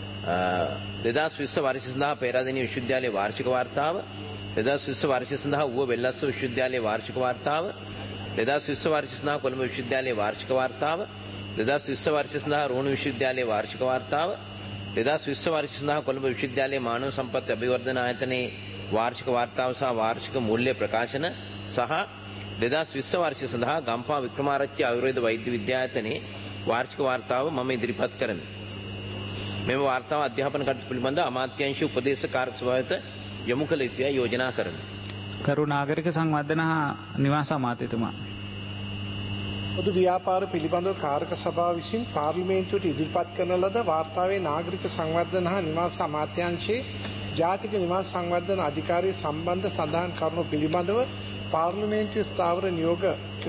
2020 වර්ෂය සඳහා පේරාදෙණිය විශ්වවිද්‍යාලයේ වාර්ෂික වාර්තාව 2020 වර්ෂය සඳහා ඌව වෙල්ලස්ස විශ්වවිද්‍යාලයේ වාර්ෂික වාර්තාව 2020 වර්ෂය සඳහා කොළඹ විශ්වවිද්‍යාලයේ වාර්ෂික වාර්තාව 2020 වර්ෂය සඳහා රෝහණ විශ්වවිද්‍යාලයේ වාර්ෂික වාර්තාව 2020 වර්ෂය සඳහා කොළඹ විශ්වවිද්‍යාලයේ මානව සම්පත් අභිවර්ධන ආයතනයේ වාර්ෂික වාර්තාව සහ වාර්ෂික මූල්‍ය ප්‍රකාශන සහ 2020 වර්ෂය සඳහා ගම්පහ වික්‍රමාරච්චි ආයුර්වේද වෛද්‍ය විද්‍යායතනයේ වාර්ෂික වාර්තාව මම ඉදිරිපත් කරමි. මෙම වාර්තාව අධ්‍යාපන කටයුතු පිළිබඳ අමාත්‍යාංශීය උපදේශක කාර්ය සභාවට යොමු කළ යුතුයි යෝජනා කරමි. කරු නාගරික සංවර්ධන හා නිවාස අමාත්‍යතුමා. පොදු ව්‍යාපාර පිළිබඳව කාර්ක සභාව විසින් පාර්ලිමේන්තුවට ඉදිරිපත් කරන ලද වාර්තාවේ නාගරික සංවර්ධන හා නිවාස අමාත්‍යාංශයේ ජාතික නිවාස සංවර්ධන අධිකාරිය සම්බන්ධ සඳහන් කරුණු පිළිබඳව පාර්ලිමේන්තු ස්ථාවර නියෝග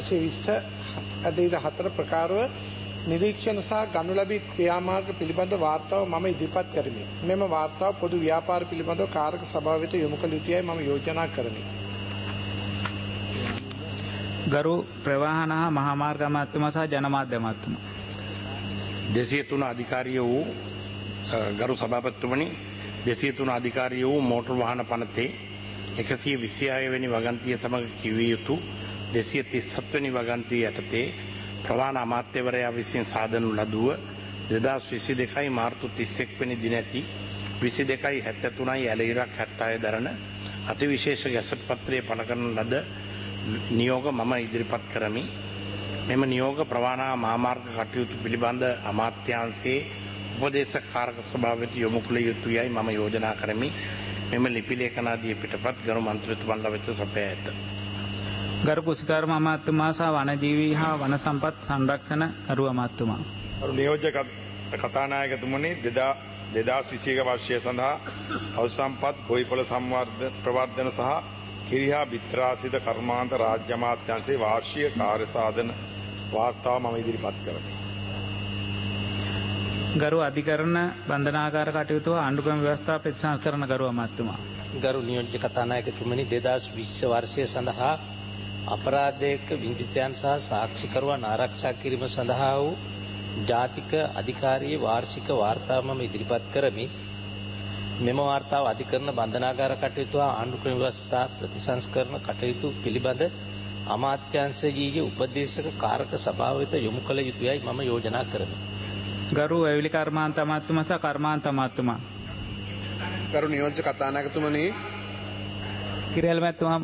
120/4 ප්‍රකාරව නිරීක්ෂණ සහ ගනු ලැබී ක්‍රියාමාර්ග පිළිබඳ වාර්තාව මම ඉදිරිපත් කරමි. මෙම වාර්තාව පොදු ව්‍යාපාර පිළිබඳව කාර්ක සභාව වෙත යොමු කළ යුතුයයි මම යෝජනා කරමි. ගරු ප්‍රවාහන හා මහාමාර්ග අමාත්‍යතුමා සහ ජනමාධ්‍ය අමාත්‍යතුමා. 203 අධිකාරිය වූ ගරු සභාපතිතුමනි 203 අධිකාරිය වූ මෝටර් වාහන පනතේ 126 වෙනි වගන්තිය සමග කිවිය යුතු 237 වෙනි වගන්තිය යටතේ ප්‍රවාහන අමාත්‍යවරයා විසින් සාදනු ලදුව 2022 මාර්තු 31 වෙනි දින ඇති 22.73 ඇලහිරක් 76 දරන අතිවිශේෂ ගැසට් පත්‍රයේ පළ කරන ලද නියෝග මම ඉදිරිපත් කරමි. මෙම නියෝග ප්‍රවාහන මහාමාර්ග කටයුතු පිළිබඳ අමාත්‍යාංශයේ උපදේශක කාර්ක සභාව වෙත යොමු කළ යුතුයයි මම යෝජනා කරමි. මෙම ලිපි ලේඛනාදී පිටපත් ගරු මන්ත්‍රීතුමන්ලා වෙත සපයා ඇත. ගරු කුසිකාර්ම අමාත්‍යතුමා සහ වනජීවී හා වන සම්පත් සංරක්ෂණ කරු අමාත්‍යතුමා. ගරු නියෝජ්‍ය කතානායකතුමනි 2021 වර්ෂය සඳහා පශු සම්පත් ගොවිපළ ප්‍රවර්ධන සහ කිරිහා බිත්‍රාසිත කර්මාන්ත රාජ්‍ය අමාත්‍යාංශයේ වාර්ෂික කාර්ය සාධන වාර්තාව මම ඉදිරිපත් කරමි. ගරු අධිකරණ බන්ධනාගාර කටයුතු ආණ්ඩුක්‍රම ව්‍යවස්ථා ප්‍රතිසංස්කරණ කරු අමාත්‍යතුමා. ගරු නියෝජ්‍ය කතානායකතුමනි 2020 වර්ෂය සඳහා අපරාධයක විඳිතයන් සහ සාක්ෂිකරුවන් ආරක්ෂා කිරීම සඳහා වූ ජාතික අධිකාරියේ වාර්ෂික වාර්තාව මම ඉදිරිපත් කරමි. මෙම වාර්තාව අධිකරණ බන්ධනාගාර කටයුතු හා ආණ්ඩුක්‍රම ව්‍යවස්ථා ප්‍රතිසංස්කරණ කටයුතු පිළිබඳ අමාත්‍යංශයේ උපදේශක කාරක සභාව වෙත යොමු කළ යුතුයයි මම යෝජනා කරමි. ගරු වැවිලි කර්මාන්ත අමාත්‍යතුමා සහ කර්මාන්ත අමාත්‍යතුමා. ගරු නියෝජ්‍ය කතානායකතුමනි, කිරියල් මැතිතුමා.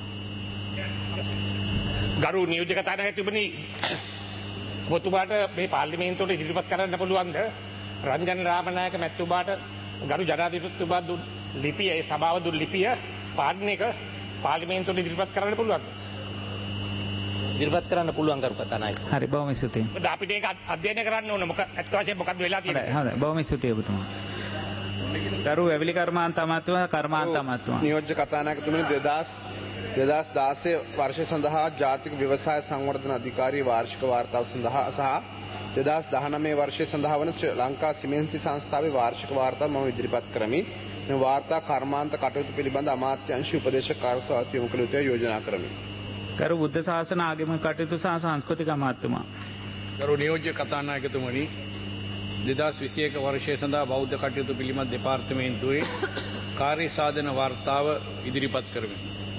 ගරු නියෝජ්‍ය කතානායකතුමනි, ඔබතුමාට මේ පාර්ලිමේන්තුවට ඉදිරිපත් කරන්න පුළුවන්ද රංජන් රාමනායක මැතිතුමාට ගරු ජනාධිපතිතුමා දුන් ලිපිය, ඒ සභාව දුන් ලිපිය පාඩන එක පාර්ලිමේන්තුවට ඉදිරිපත් කරන්න පුළුවන්ද? ඉදිරිපත් කරන්න පුළුවන් ගරු කතානායක. හරි, බොහොම ස්තුතියි. අපිට ඒක අධ්‍යයනය කරන්න ඕන. මොකක් ඇත්ත වශයෙන් මොකක්ද වෙලා තියෙන්නේ? හොඳයි, බොහොම ස්තුතියි ඔබතුමා. ගරු වැවිලි කර්මාන්ත අමාත්‍යතුමා කර්මාන්ත අමාත්‍යතුමා. නියෝජ්‍ය කතානායකතුමනි, 2016 වර්ෂය සඳහා ජාතික ව්‍යවසාය සංවර්ධන අධිකාරී වාර්ෂික වාර්තාව සඳහා සහ 2019 වර්ෂය සඳහා වන ශ්‍රී ලංකා සිමෙන්ති සංස්ථාවේ වාර්ෂික වාර්තාව මම ඉදිරිපත් කරමි. මේ වාර්තා කර්මාන්ත කටයුතු පිළිබඳ අමාත්‍යාංශ උපදේශක කාර්යසභාවට යොමු කළ යුතුයි යෝජනා කරමි. ගරු බුද්ධ ශාසන ආගමික කටයුතු සහ සංස්කෘතික අමාත්‍යතුමා. ගරු නියෝජ්‍ය කතානායකතුමනි, 2021 වර්ෂය සඳහා බෞද්ධ කටයුතු පිළිබඳ දෙපාර්තමේන්තුවේ කාර්ය සාධන වාර්තාව ඉදිරිපත් කරමි.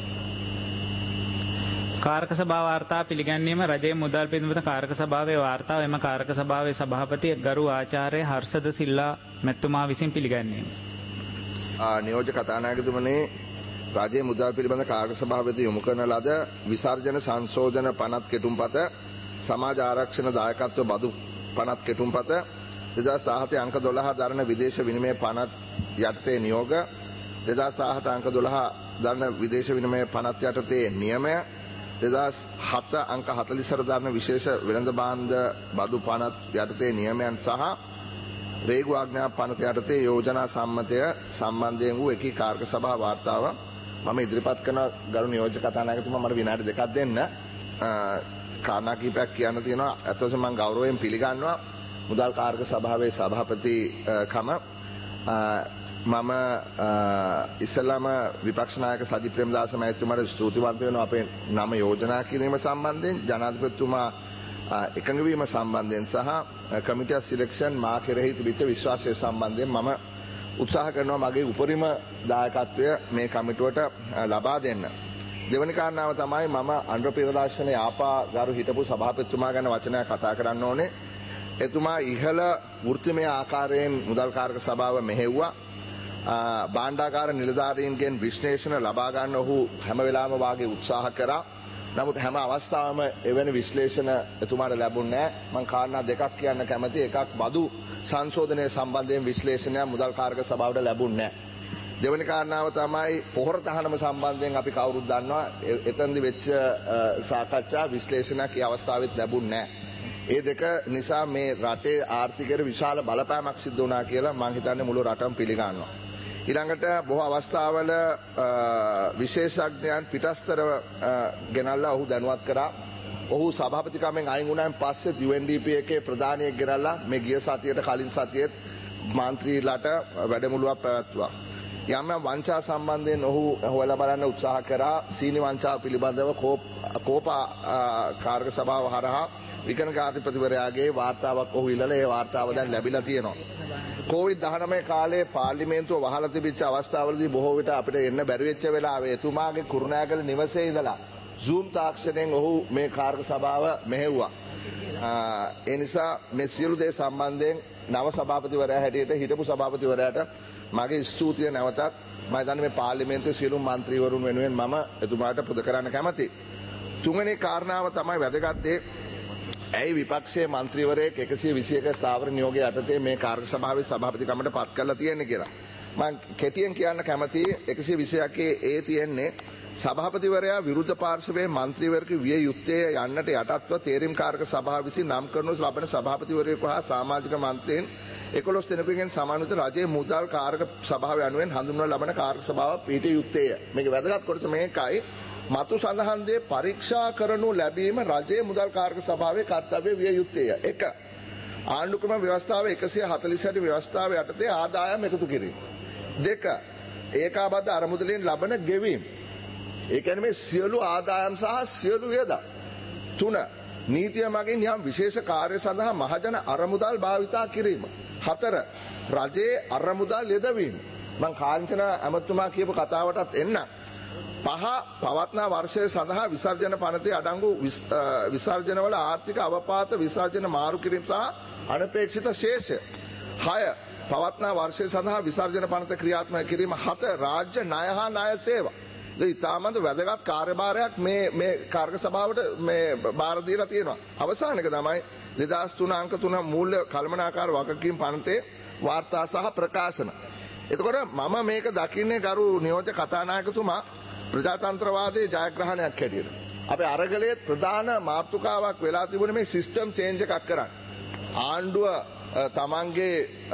කාරක සභා වාර්තා පිළිගැන්වීම. රජයේ මුදල් පිළිබඳ කාරක සභාවේ වාර්තාව. එම කාරක සභාවේ සභාපති ගරු ආචාර්ය හර්ෂද සිල්ලා මැතිතුමා විසින් පිළිගැන්වීම. නියෝජ්‍ය කතානායකතුමනි, රජයේ මුදල් පිළිබඳ කාර්ය සභාව වෙත යොමු කරන ලද විසර්ජන සංශෝධන පනත් කෙටුම්පත, සමාජ ආරක්ෂණ දායකත්ව බදු පනත් කෙටුම්පත, 2017 අංක 12 දරන විදේශ විනිමය පනත් යටතේ නියෝග, 2017 අංක 12 දරන විදේශ විනිමය පනත් යටතේ නියමය, 2007 අංක 40 දරන විශේෂ වෙළඳ භාණ්ඩ බදු පනත් යටතේ නියමයන් සහ රේගු ආඥා පනත යටතේ යෝජනා සම්මතය සම්බන්ධයෙන් වූ එකී කාර්ක සභා වාර්තාව මම ඉදිරිපත් කරන ගරු නියෝජ්‍ය කතානායකතුමා මට විනාඩි දෙකක් දෙන්න. කාරණා කිහිපයක් කියන්න තියෙනවා. අත් වශයෙන් මම ගෞරවයෙන් පිළිගන්නවා මුදල් කාර්ක සභාවේ සභාපතිකම. මම ඉස්සෙල්ලාම විපක්ෂ නායක සජිත් ප්‍රේමදාස මහත්මයාට ස්තුතිවන්ත වෙනවා අපේ නම යෝජනා කිරීම සම්බන්ධයෙන්, ජනාධිපතිතුමා එකඟ වීම සම්බන්ධයෙන් සහ කමිටි ඔෆ් සිලෙක්ෂන් මා කෙරෙහි තිබිච්ච විශ්වාසය සම්බන්ධයෙන් මම උත්සාහ කරනවා මගේ උපරිම දායකත්වය මේ කමිටුවට ලබා දෙන්න. දෙවැනි කාරණාව තමයි මම අනුර පිරදාර්ශන යාපාගාරු හිටපු සභාපතිතුමා ගැන වචනයක් කතා කරන්න ඕනේ. එතුමා ඉහළ වෘත්තිමය ආකාරයෙන් මුදල් කාරක සභාව මෙහෙව්වා. භාණ්ඩාගාර නිලධාරීන්ගෙන් විශ්ලේෂණ ලබා ගන්න ඔහු හැම වෙලාවම වාගේ උත්සාහ කරා. නමුත් හැම අවස්ථාවම එවැනි විශ්ලේෂණ එතුමාට ලැබුණේ නැහැ. මම කාරණා දෙකක් කියන්න කැමතියි. එකක් බදු සංශෝධනය සම්බන්ධයෙන් විශ්ලේෂණයක් මුදල් කාරක සභාවට ලැබුණේ නැහැ. දෙවෙනි කාරණාව තමයි පොහොර තහනම සම්බන්ධයෙන් අපි කවුරුත් දන්නවා එතනදි වෙච්ච සාකච්ඡා විශ්ලේෂණයක් ඒ අවස්ථාවෙත් ලැබුණේ නැහැ. ඒ දෙක නිසා මේ රටේ ආර්ථිකයට විශාල බලපෑමක් සිද්ධ වුණා කියලා මම හිතන්නේ මුළු රටම පිළිගන්නවා. ඊළඟට බොහෝ අවස්ථාවල විශේෂඥයන් පිටස්තරව ගෙනල්ලා ඔහු දැනුවත් කරා. ඔහු සභාපතිකමෙන් අයින් වුණාන් පස්සෙත් UNDP එකේ ප්‍රධානියෙක් ගෙනල්ලා මේ ගිය සතියට කලින් සතියේත් මන්ත්‍රීලාට වැඩමුළුවක් පැවැත්වුවා. යම් වංචා සම්බන්ධයෙන් ඔහු හොයලා බලන්න උත්සාහ කරා. සීනි වංචාව පිළිබඳව කෝපා කාර්ක සභාව හරහා විකනකාධිපතිවරයාගේ වාර්තාවක් ඔහු ඉල්ලලා ඒ වාර්තාව දැන් ලැබිලා තියෙනවා. COVID-19 කාලේ පාර්ලිමේන්තුව වහලා තිබිච්ච අවස්ථාවලදී බොහෝ විට අපිට එන්න බැරි වෙච්ච වෙලාවේ එතුමාගේ කුරුණෑගල නිවසේ ඉඳලා Zoom තාක්ෂණයෙන් ඔහු මේ කාර්ක සභාව මෙහෙව්වා. ඒ නිසා මේ සියලු දේ සම්බන්ධයෙන් නව සභාපතිවරයා හැටියට හිටපු සභාපතිවරයාට මගේ ස්තුතිය නැවතත් මම හිතන්නේ මේ පාර්ලිමේන්තුවේ සියලු മന്ത്രിවරුන් වෙනුවෙන් මම එතුමාට පුද කරන්න කැමතියි. තුන්වෙනි කාරණාව තමයි වැදගත් දේ. ඇයි විපක්ෂයේ മന്ത്രിවරයෙක් 121 ස්ථාවර නියෝගය යටතේ මේ කාර්ය සභාවේ සභාපතිකමට පත් කරලා තියෙන්නේ කියලා. මම කෙටියෙන් කියන්න කැමතියි 121 ඒ තියෙන්නේ සභාපතිවරයා විරුද්ධ පාර්ශවයේ മന്ത്രിවරයෙකු විය යුත්තේ යන්නට යටත්ව තේරීම් කාර්ක සභාව විසින් නම් කරනු ලබන සභාපතිවරයෙකු හා සමාජික මන්ත්‍රීන් 11 දෙනෙකුගෙන් සමන්විත රජයේ මුදල් කාර්ක සභාව යනුවෙන් හඳුන්වන ලබන කාර්ක සභාව පිහිටිය යුත්තේය. මේක වැදගත් කොටස මේකයි. මතු සඳහන් දේ පරීක්ෂා කරනු ලැබීම රජයේ මුදල් කාර්ක සභාවේ කර්තව්‍ය විය යුත්තේය. 1. ආණ්ඩුක්‍රම ව්‍යවස්ථාව 148 ව්‍යවස්ථාව යටතේ ආදායම් එකතු කිරීම. 2. ඒකාබද්ධ අරමුදලින් ලබන ගෙවීම. ඒ කියන්නේ මේ සියලු ආදායම් සහ සියලු වියදම්. 3. නීතිය මගින් යම් විශේෂ කාර්ය සඳහා මහජන අරමුදල් භාවිතා කිරීම. 4. රජයේ අරමුදල් යෙදවීම. මම කාංචන ඇමතුමා කියපු කතාවටත් එන්න. පහ පවත්නා වර්ෂය සඳහා විසර්ජන පනතේ අඩංගු විසර්ජනවල ආර්ථික අවපාත විසර්ජන මාරු කිරීම සහ අනපේක්ෂිත ශේෂය. 6 පවත්නා වර්ෂය සඳහා විසර්ජන පනත ක්‍රියාත්මක කිරීම. 7 රාජ්‍ය ණය හා ණය සේවා. ඉතාමත් වැදගත් කාර්යභාරයක් මේ කාර්ක සභාවට මේ බාර දීලා තියෙනවා. අවසාන එක තමයි 2003 අංක 3 මූල්‍ය කළමනාකාර වගකීම් පනතේ වාර්තා සහ ප්‍රකාශන. එතකොට මම මේක දකින්නේ ගරු නියෝජ්‍ය කතානායකතුමා ප්‍රජාතන්ත්‍රවාදයේ ජයග්‍රහණයක් හැටියට. අපේ අරගලයේ ප්‍රධාන මාතෘකාවක් වෙලා තිබුණේ මේ සිස්ටම් චේන්ජ් එකක් කරන්න. ආණ්ඩුව තමන්ගේ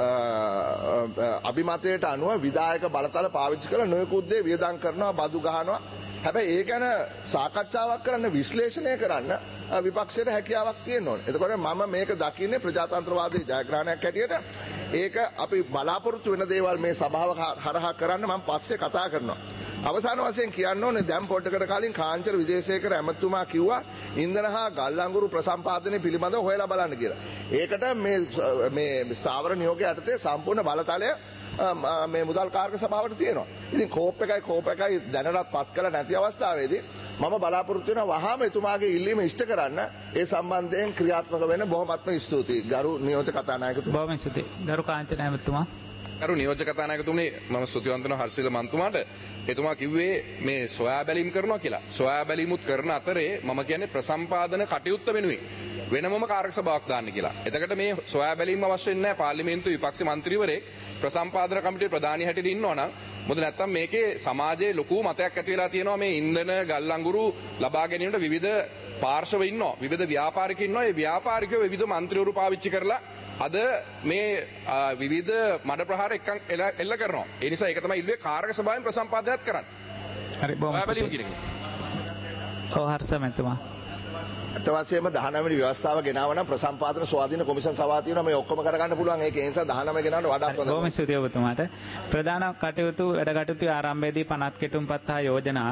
අභිමතයට අනුව විධායක බලතල පාවිච්චි කරලා නොයෙකුත් දේ වියදම් කරනවා, බදු ගහනවා. හැබැයි ඒ ගැන සාකච්ඡාවක් කරන්න, විශ්ලේෂණය කරන්න විපක්ෂයට හැකියාවක් තියෙන්න ඕනේ. එතකොට මම මේක දකින්නේ ප්‍රජාතන්ත්‍රවාදී ජයග්‍රහණයක් හැටියට. ඒක අපි බලාපොරොත්තු වෙන දේවල් මේ සභාව හරහා කරන්න මම පස්සේ කතා කරනවා. අවසාන වශයෙන් කියන්න ඕනේ දැන් පොඩ්ඩකට කලින් කාංචර විජේසේකර ඇමතුමා කිව්වා ඉන්ධන හා ගල් අඟුරු ප්‍රසම්පාදනය පිළිබඳව හොයලා බලන්න කියලා. ඒකට මේ ස්ථාවර නියෝගය යටතේ සම්පූර්ණ බලතලය මේ මුදල් කාර්ක සභාවට තියෙනවා. ඉතින් කෝප් එකයි දැනටත් පත් කළ නැති අවස්ථාවේදී මම බලාපොරොත්තු වෙනවා වහාම එතුමාගේ ඉල්ලීම ඉෂ්ට කරන්න. ඒ සම්බන්ධයෙන් ක්‍රියාත්මක වෙන්න බොහොමත්ම ස්තුතියි. ගරු නියෝජ්‍ය කතානායකතුමා. බොහොම ස්තුතියි. ගරු කාංචන ඇමතුමා. ගරු නියෝජ්‍ය කතානායකතුමනි මම ස්තුතිවන්ත වෙනවා හර්ෂිල මන්තුමාට. එතුමා කිව්වේ මේ සොයා බැලීම් කරනවා කියලා. සොයා බැලීමුත් කරන අතරේ මම කියන්නේ ප්‍රසම්පාදන කටයුත්ත වෙනුවෙන් වෙනමම කාර්ක සභාවක් දාන්න කියලා. එතකොට මේ සොයා බැලීම අවශ්‍ය වෙන්නේ නැහැ. පාර්ලිමේන්තු විපක්ෂ මන්ත්‍රීවරයෙක් ප්‍රසම්පාදන කමිටුවේ ප්‍රධානී හැටියට ඉන්නවා නම් මොකද නැත්තම් මේකේ සමාජයේ ලොකු මතයක් ඇති වෙලා තියෙනවා මේ ඉන්ධන ගල් අඟුරු ලබා ගැනීමට විවිධ පාර්ශව ඉන්නවා. විවිධ ව්‍යාපාරිකයෝ ඉන්නවා. ඒ ව්‍යාපාරිකයෝ විවිධ මන්ත්‍රීවරු පාවිච්චි කරලා අද මේ විවිධ මඩ ප්‍රහාර එක්කන් එල්ල කරනවා. ඒ නිසා ඒක තමයි ඉල්ලුවේ කාර්ක සභාවෙන් ප්‍රසම්පාදනයත් කරන්න. හරි බොහොම ස්තුතියි. හර්ෂ මන්තුමා. අත වශයෙන්ම 19 වෙනි ව්‍යවස්ථාව ගෙනාව නම් ප්‍රසම්පාදන ස්වාධීන කොමිෂන් සභාව තියෙනවා මේ ඔක්කොම කරගන්න පුළුවන්. ඒක ඒ නිසා 19 ගෙනාවට වඩා හොඳයි. බොහොම ස්තුතියි ඔබතුමාට. ප්‍රධාන කටයුතු වැඩ කටයුතු ආරම්භයේදී පනත් කෙටුම්පත් හා යෝජනා.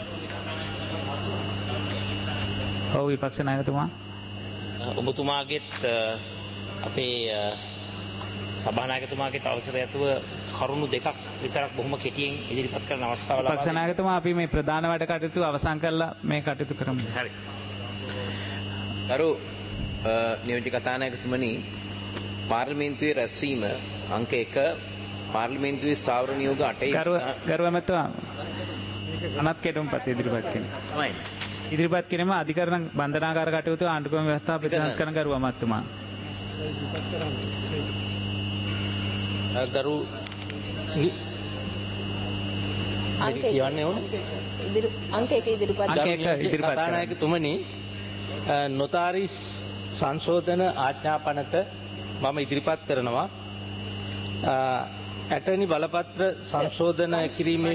ඔව් විපක්ෂ නායකතුමා. ඔබතුමාගේත් අපේ සභානායකතුමාගේ අවසරය ඇතුව කරුණු දෙකක් විතරක් බොහොම කෙටියෙන් ඉදිරිපත් කරන අවස්ථාව ලබා විපක්ෂ නායකතුමා අපි මේ ප්‍රධාන වැඩ කටයුතු අවසන් කරලා මේ කටයුතු කරමු. හරි. ගරු නියෝජ්‍ය කතානායකතුමනි පාර්ලිමේන්තුවේ රැස්වීම අංක 1 පාර්ලිමේන්තුවේ ස්ථාවර නියෝග 8 ගරු ඇමතුමා අනත් කෙටුම්පත් ඉදිරිපත් කිරීම. තමයි. ඉදිරිපත් කිරීම අධිකරණ බන්ධනාගාර කටයුතු ආණ්ඩුක්‍රම ව්‍යවස්ථාව ප්‍රතිසංස්කරණ කරන ගරු අමාත්‍යතුමා. ගරු කියවන්නේ ඕනේ. අංක 1 ඉදිරිපත් කතානායකතුමනි නොතාරිස් සංශෝධන ආඥාපනත මම ඉදිරිපත් කරනවා. ඇටනි බලපත්‍ර සංශෝධන කිරීමේ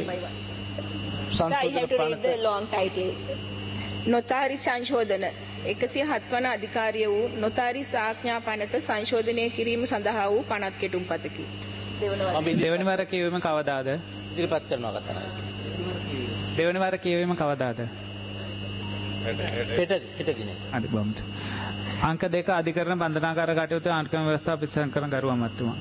නොතාරි සංශෝධන 107 වන අධිකාරිය වූ නොතාරිස් ආඥා පනත සංශෝධනය කිරීම සඳහා වූ පනත් කෙටුම්පතකි. දෙවනි වර කියවීම කවදාද? ඉදිරිපත් කරනවා කතානායක. දෙවනි වර කියවීම කවදාද? හෙට දිනේ. හරි බොහොම. අංක 2 අධිකරණ බන්ධනාගාර කටයුතු ආණ්ඩුක්‍රම ව්‍යවස්ථාව ප්‍රතිසංස්කරණ කරන ගරු අමාත්‍යතුමා.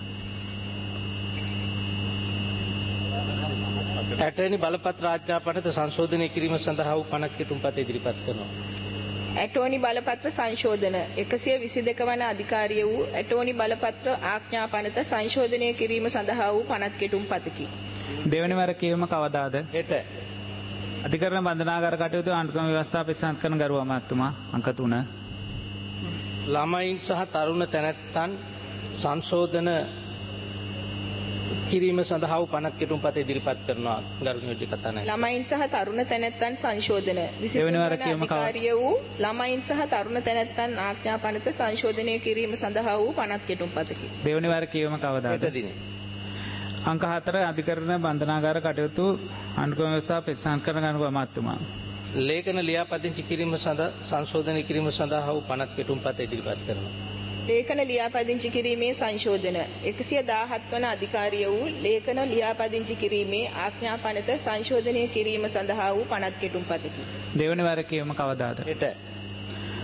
ඇටනි බලපත්‍ර ආඥාපනත සංශෝධනය කිරීම සඳහා වූ පනත් කෙටුම්පත ඉදිරිපත් කරනවා. ඇටෝනි බලපත්‍ර සංශෝධන 122 වන අධිකාරිය වූ ඇටෝනි බලපත්‍ර ආඥාපනත සංශෝධනය කිරීම සඳහා වූ පනත් කෙටුම්පතකි. දෙවනි වර කියවීම කවදාද? හෙට. අධිකරණ බන්ධනාගාර කටයුතු ආණ්ඩුක්‍රම ව්‍යවස්ථාව ප්‍රතිසංස්කරණ කරන ගරු අමාත්‍යතුමා. අංක 3 ළමයින් සහ තරුණ තැනැත්තන් සංශෝධන කිරීම සඳහා වූ පනත් කෙටුම්පත ඉදිරිපත් කරනවා ගරු නියෝජ්‍ය කතානායක. ළමයින් සහ තරුණ තැනැත්තන් සංශෝධන 23 වන අධිකාරිය වූ ළමයින් සහ තරුණ තැනැත්තන් ආඥාපනත සංශෝධනය කිරීම සඳහා වූ පනත් කෙටුම්පතකි. දෙවනි වර කියවීම කවදාද? හෙට දිනේ. අංක 4 අධිකරණ බන්ධනාගාර කටයුතු ආණ්ඩුක්‍රම ව්‍යවස්ථාව ප්‍රතිසංස්කරණ කරන ගරු අමාත්‍යතුමා. ලේඛන ලියාපදිංචි කිරීම සඳහා සංශෝධනය කිරීම සඳහා වූ පනත් කෙටුම්පත ඉදිරිපත් කරනවා. ලේඛන ලියාපදිංචි කිරීමේ සංශෝධන 117 වන අධිකාරිය වූ ලේඛන ලියාපදිංචි කිරීමේ ආඥාපනත සංශෝධනය කිරීම සඳහා වූ පනත් කෙටුම්පතකි. දෙවනි වර කියවීම කවදාද? හෙට.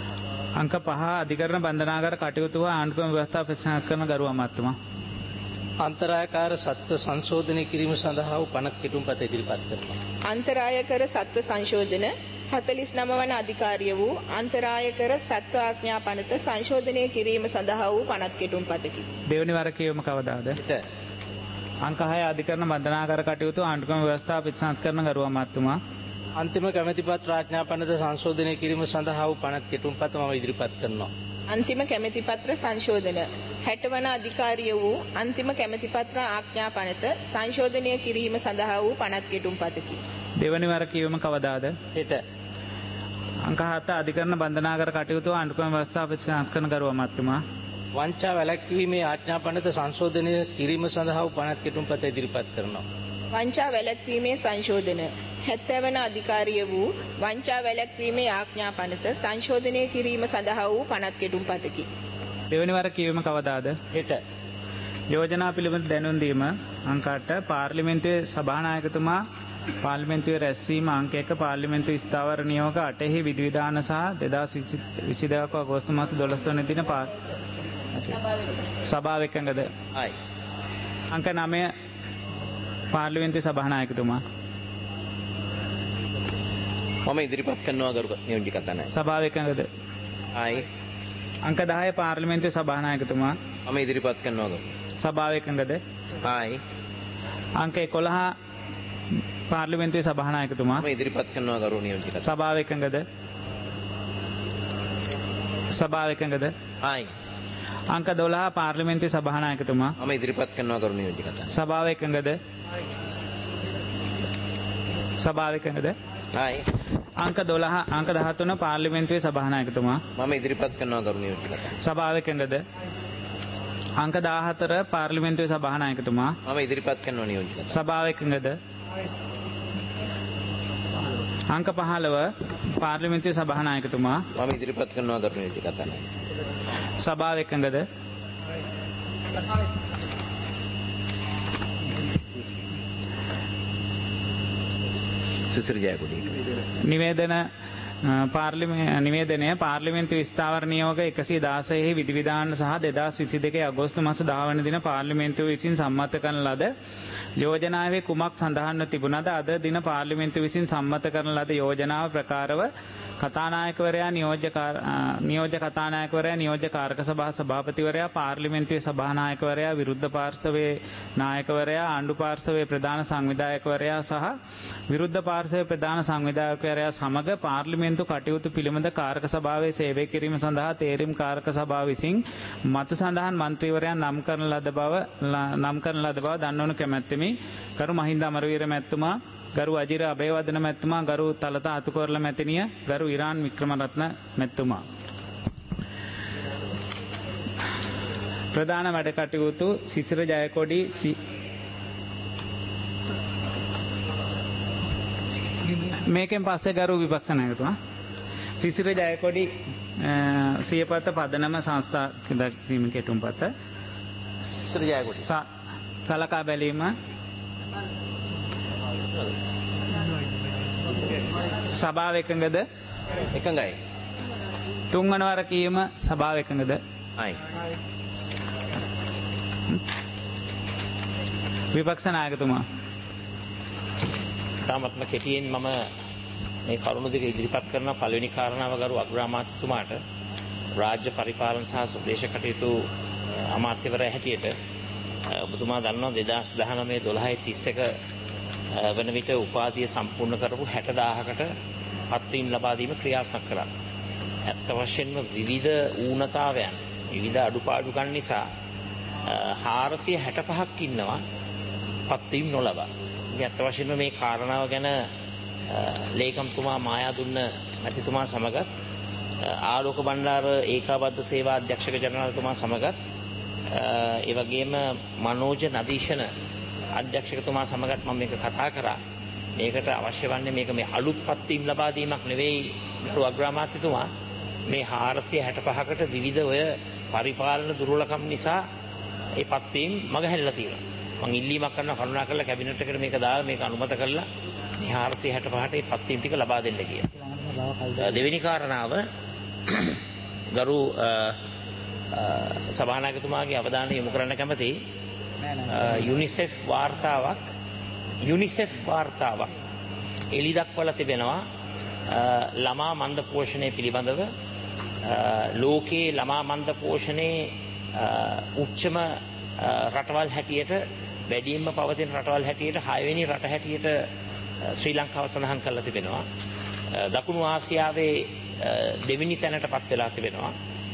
අංක 5 අධිකරණ බන්ධනාගාර කටයුතු ආණ්ඩුක්‍රම ව්‍යවස්ථාව ප්‍රතිසංස්කරණ කරන ගරු අමාත්‍යතුමා. අන්තරායකාර සත්ව සංශෝධනය කිරීම සඳහා වූ පනත් කෙටුම්පත ඉදිරිපත් කරනවා. අන්තරායකර සත්ව සංශෝධන 49 වන අධිකාරිය වූ අන්තරායකර සත්ව ආඥා පනත සංශෝධනය කිරීම සඳහා වූ පනත් කෙටුම්පතකි. දෙවනි වර කියවීම කවදාද? අංක 6 අධිකරණ බන්ධනාගාර කටයුතු ආණ්ඩුක්‍රම ව්‍යවස්ථා ප්‍රතිසංස්කරණ ගරු අමාත්‍යතුමා. අන්තිම කැමැති පත්‍ර ආඥා පනත සංශෝධනය කිරීම සඳහා වූ පනත් කෙටුම්පත මම ඉදිරිපත් කරනවා. අන්තිම කැමැති පත්‍ර සංශෝධන 60 වන අධිකාරිය වූ අන්තිම කැමැති පත්‍ර ආඥා පනත සංශෝධනය කිරීම සඳහා වූ පනත් කෙටුම්පතකි. දෙවනි වර කියවීම කවදාද? හෙට. අංක 7 අධිකරණ බන්ධනාගාර කටයුතු ආණ්ඩුක්‍රම ව්‍යවස්ථා ප්‍රතිසංස්කරණ ගරු අමාත්‍යතුමා. වංචා වැළැක්වීමේ ආඥා පනත සංශෝධනය කිරීම සඳහා වූ පනත් කෙටුම්පත ඉදිරිපත් කරනවා. වංචා වැළැක්වීමේ සංශෝධන 70 වන අධිකාරිය වූ වංචා වැළැක්වීමේ ආඥා පනත සංශෝධනය කිරීම සඳහා වූ පනත් කෙටුම්පතකි. දෙවනි වර කියවීම කවදාද? හෙට. යෝජනා පිළිබඳ දැනුම් දීම අංක 8 පාර්ලිමේන්තුවේ සභානායකතුමා පාර්ලිමේන්තුවේ රැස්වීම අංක 1 පාර්ලිමේන්තු ස්ථාවර නියෝග 8 හි විධිවිධාන සහ 2022 අගෝස්තු මාස 12 වන දින සභාව එකඟද? ආයි. අංක 9 පාර්ලිමේන්තුවේ සභානායකතුමා. මම ඉදිරිපත් කරනවා ගරු නියෝජ්‍ය කතානායක. සභාව එකඟද? ආයි. අංක 10 පාර්ලිමේන්තුවේ සභානායකතුමා. මම ඉදිරිපත් කරනවා ගරු. සභාව එකඟද? ආයි. අංක 11 පාර්ලිමේන්තුවේ සභානායකතුමා. මම ඉදිරිපත් කරනවා ගරු නියෝජ්‍ය කතානායක. සභාව එකඟද? සභාව එකඟද? ආයි. අංක 12 පාර්ලිමේන්තුවේ සභානායකතුමා. මම ඉදිරිපත් කරනවා ගරු නියෝජ්‍ය කතානායක. සභාව එකඟද? සභාව එකඟද? ආයි. අංක 12 අංක 13 පාර්ලිමේන්තුවේ සභානායකතුමා. මම ඉදිරිපත් කරනවා ගරු නියෝජ්‍ය කතානායක. සභාව එකඟද? අංක 14 පාර්ලිමේන්තුවේ සභානායකතුමා. මම ඉදිරිපත් කරනවා නියෝජ්‍ය කතානායක. සභාව එකඟද? අංක 15 පාර්ලිමේන්තුවේ සභානායකතුමා. මම ඉදිරිපත් කරනවා ගරු නියෝජ්‍ය කතානායක. සභාව එකඟද? සුසිරි ජයකොඩි. නිවේදනය පාර්ලිමේන්තු ස්ථාවර නියෝග 116 හි විධිවිධාන සහ 2022 අගෝස්තු මාස 10 වන දින පාර්ලිමේන්තුව විසින් සම්මත කරන ලද යෝජනාවේ කුමක් සඳහන්ව තිබුණද? අද දින පාර්ලිමේන්තුව විසින් සම්මත කරන ලද යෝජනාව ප්‍රකාරව කතානායකවරයා නියෝජ්‍ය කතානායකවරයා නියෝජ්‍ය කාරක සභා සභාපතිවරයා පාර්ලිමේන්තුවේ සභානායකවරයා විරුද්ධ පාර්ශවයේ නායකවරයා ආණ්ඩු පාර්ශවයේ ප්‍රධාන සංවිධායකවරයා සහ විරුද්ධ පාර්ශවයේ ප්‍රධාන සංවිධායකවරයා සමග පාර්ලිමේන්තු කටයුතු පිළිබඳ කාරක සභාවේ සේවය කිරීම සඳහා තේරීම් කාරක සභාව විසින් මතු සඳහන් මන්ත්‍රීවරයන් නම් කරන ලද බව දන්වනු කැමැත්තෙමි. ගරු මහින්ද අමරවීර මැතිතුමා, ගරු අජිර අබේවදන මැතිතුමා, ගරු තලතා අතුකොරල මැතිනිය, ගරු ඉරාන් වික්‍රමරත්න මැතිතුමා. ප්‍රධාන වැඩ කටයුතු සිසිර ජයකොඩි මේකෙන් පස්සේ ගරු විපක්ෂ නායකතුමා සිසිර ජයකොඩි සියපත පදනම සංස්ථා කිරීම කෙටුම්පත සිසිර ජයකොඩි සලකා බැලීම සභාව එකඟද? එකඟයි. තුන්වන වර කීම සභාව එකඟද? ආයි. විපක්ෂ නායකතුමා. තාමත්ම කෙටියෙන් මම මේ කරුණු දෙක ඉදිරිපත් කරන පළවෙනි කාරණාව ගරු අග්‍රාමාත්‍යතුමාට රාජ්‍ය පරිපාලන සහ ස්වදේශ කටයුතු අමාත්‍යවරයා හැටියට ඔබතුමා දන්නවා 2019 12/31 වන විට උපාධිය සම්පූර්ණ කරපු 60000කට පත්වීම් ලබා දීම ක්‍රියාත්මක කළා. ඇත්ත වශයෙන්ම විවිධ ඌනතාවයන් විවිධ අඩුපාඩුකම් නිසා 465ක් ඉන්නවා පත්වීම් නොලබා. ඇත්ත වශයෙන්ම මේ කාරණාව ගැන ලේකම්තුමා මායාදුන්න මැතිතුමා සමගත් ආලෝක බණ්ඩාර ඒකාබද්ධ සේවා අධ්‍යක්ෂක ජනරාල්තුමා සමගත් ඒ වගේම මනෝජ නදීෂණ අධ්‍යක්ෂකතුමා සමගත් මම මේක කතා කරා. මේකට අවශ්‍ය වන්නේ මේක මේ අලුත් පත්වීම් ලබා දීමක් නෙවෙයි ගරු අග්‍රාමාත්‍යතුමා. මේ 465කට විවිධ ඔය පරිපාලන දුර්වලකම් නිසා ඒ පත්වීම් මගහැරලා තියෙනවා. මම ඉල්ලීමක් කරනවා කරුණාකරලා කැබිනට් එකට මේක දාලා මේක අනුමත කරලා මේ 465ට මේ පත්වීම් ටික ලබා දෙන්න කියලා. දෙවෙනි කාරණාව ගරු සභානායකතුමාගේ අවධානය යොමු කරන්න කැමතියි. යුනිසෙෆ් වාර්තාවක් එළි දක්වලා තිබෙනවා ළමා මන්ද පෝෂණය පිළිබඳව ලෝකයේ ළමා මන්ද පෝෂණයේ උච්චම රටවල් හැටියට වැඩියෙන්ම පවතින රටවල් හැටියට 6 වෙනි රට හැටියට ශ්‍රී ලංකාව සඳහන් කරලා තිබෙනවා. දකුණු ආසියාවේ දෙවෙනි තැනට පත් වෙලා තිබෙනවා.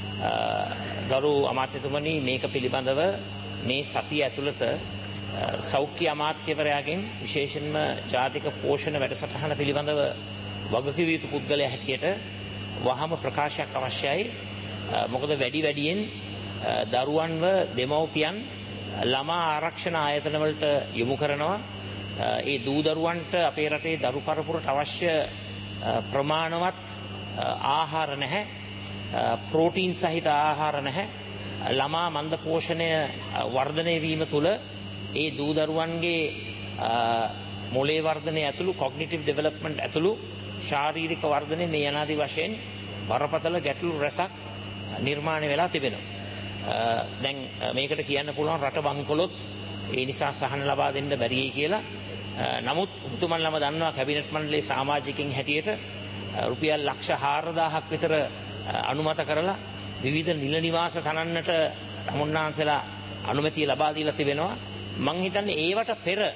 ගරු අමාත්‍යතුමනි මේක පිළිබඳව මේ සතිය ඇතුළත සෞඛ්‍ය අමාත්‍යවරයාගෙන් විශේෂයෙන්ම ජාතික පෝෂණ වැඩසටහන පිළිබඳව වගකිව යුතු පුද්ගලයා හැටියට වහම ප්‍රකාශයක් අවශ්‍යයි. මොකද වැඩියෙන් දරුවන්ව දෙමව්පියන් ළමා ආරක්ෂණ ආයතන වලට යොමු කරනවා. ඒ දූ දරුවන්ට අපේ රටේ දරු පරපුරට අවශ්‍ය ප්‍රමාණවත් ආහාර නැහැ. ප්‍රෝටීන් සහිත ආහාර නැහැ. ළමා මන්ද පෝෂණය වර්ධනය වීම තුළ ඒ දූ දරුවන්ගේ මොලේ වර්ධනය ඇතුළු කොග්නිටිව් ඩෙවලොප්මන්ට් ඇතුළු ශාරීරික වර්ධනය මේ යනාදී වශයෙන් බරපතල ගැටලු රැසක් නිර්මාණය වෙලා තිබෙනවා. දැන් මේකට කියන්න පුළුවන් රට බංකොලොත් ඒ නිසා සහන ලබා දෙන්න බැරියි කියලා. නමුත් ඔබතුමන්ලම දන්නවා කැබිනට් මණ්ඩලයේ සමාජිකින් හැටියට රුපියල් ලක්ෂ 4000ක් විතර අනුමත කරලා විවිධ නිල නිවාස තනන්නට තමුන්නාන්සලා අනුමැතිය ලබා දීලා තිබෙනවා. මං හිතන්නේ ඒවට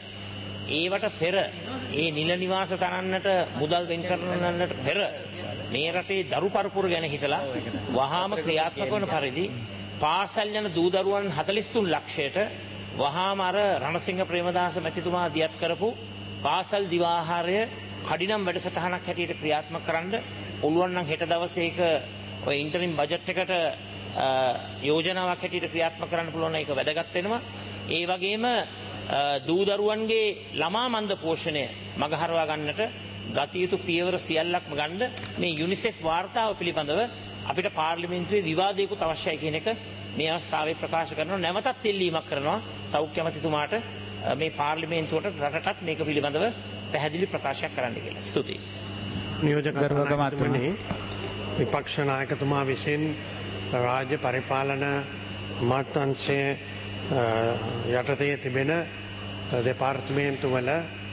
පෙර ඒ නිල නිවාස තනන්නට මුදල් වෙන් කරන්නට පෙර මේ රටේ දරු පරපුර ගැන හිතලා වහාම ක්‍රියාත්මක වන පරිදි පාසල් යන දූ දරුවන් 43 ලක්ෂයට වහාම අර රණසිංහ ප්‍රේමදාස මැතිතුමා දියත් කරපු පාසල් දිවාහාරය කඩිනම් වැඩසටහනක් හැටියට ක්‍රියාත්මක කරන්න පුළුවන් නම් හෙට දවසේ ඒක ඔය ඉන්ටරිම් බජට් එකට යෝජනාවක් හැටියට ක්‍රියාත්මක කරන්න පුළුවන් ඒක වැදගත් වෙනවා. ඒ වගේම දූ දරුවන්ගේ ළමා මන්ද පෝෂණය මගහරවා ගන්නට ගත යුතු පියවර සියල්ලක්ම ගන්න මේ යුනිසෙෆ් වාර්තාව පිළිබඳව අපිට පාර්ලිමේන්තුවේ විවාදයකුත් අවශ්‍යයි කියන එක මේ අවස්ථාවේ ප්‍රකාශ කරනවා. නැවතත් ඉල්ලීමක් කරනවා සෞඛ්‍ය අමාත්‍යතුමාට මේ පාර්ලිමේන්තුවට රටටත් මේක පිළිබඳව පැහැදිලි ප්‍රකාශයක් කරන්න කියලා. ස්තුතියි. නියෝජක මහත්මයානි, විපක්ෂ නායකතුමා විසින් රාජ්‍ය පරිපාලන අමාත්‍යාංශයේ යටතේ තිබෙන දෙපාර්තමේන්තුවල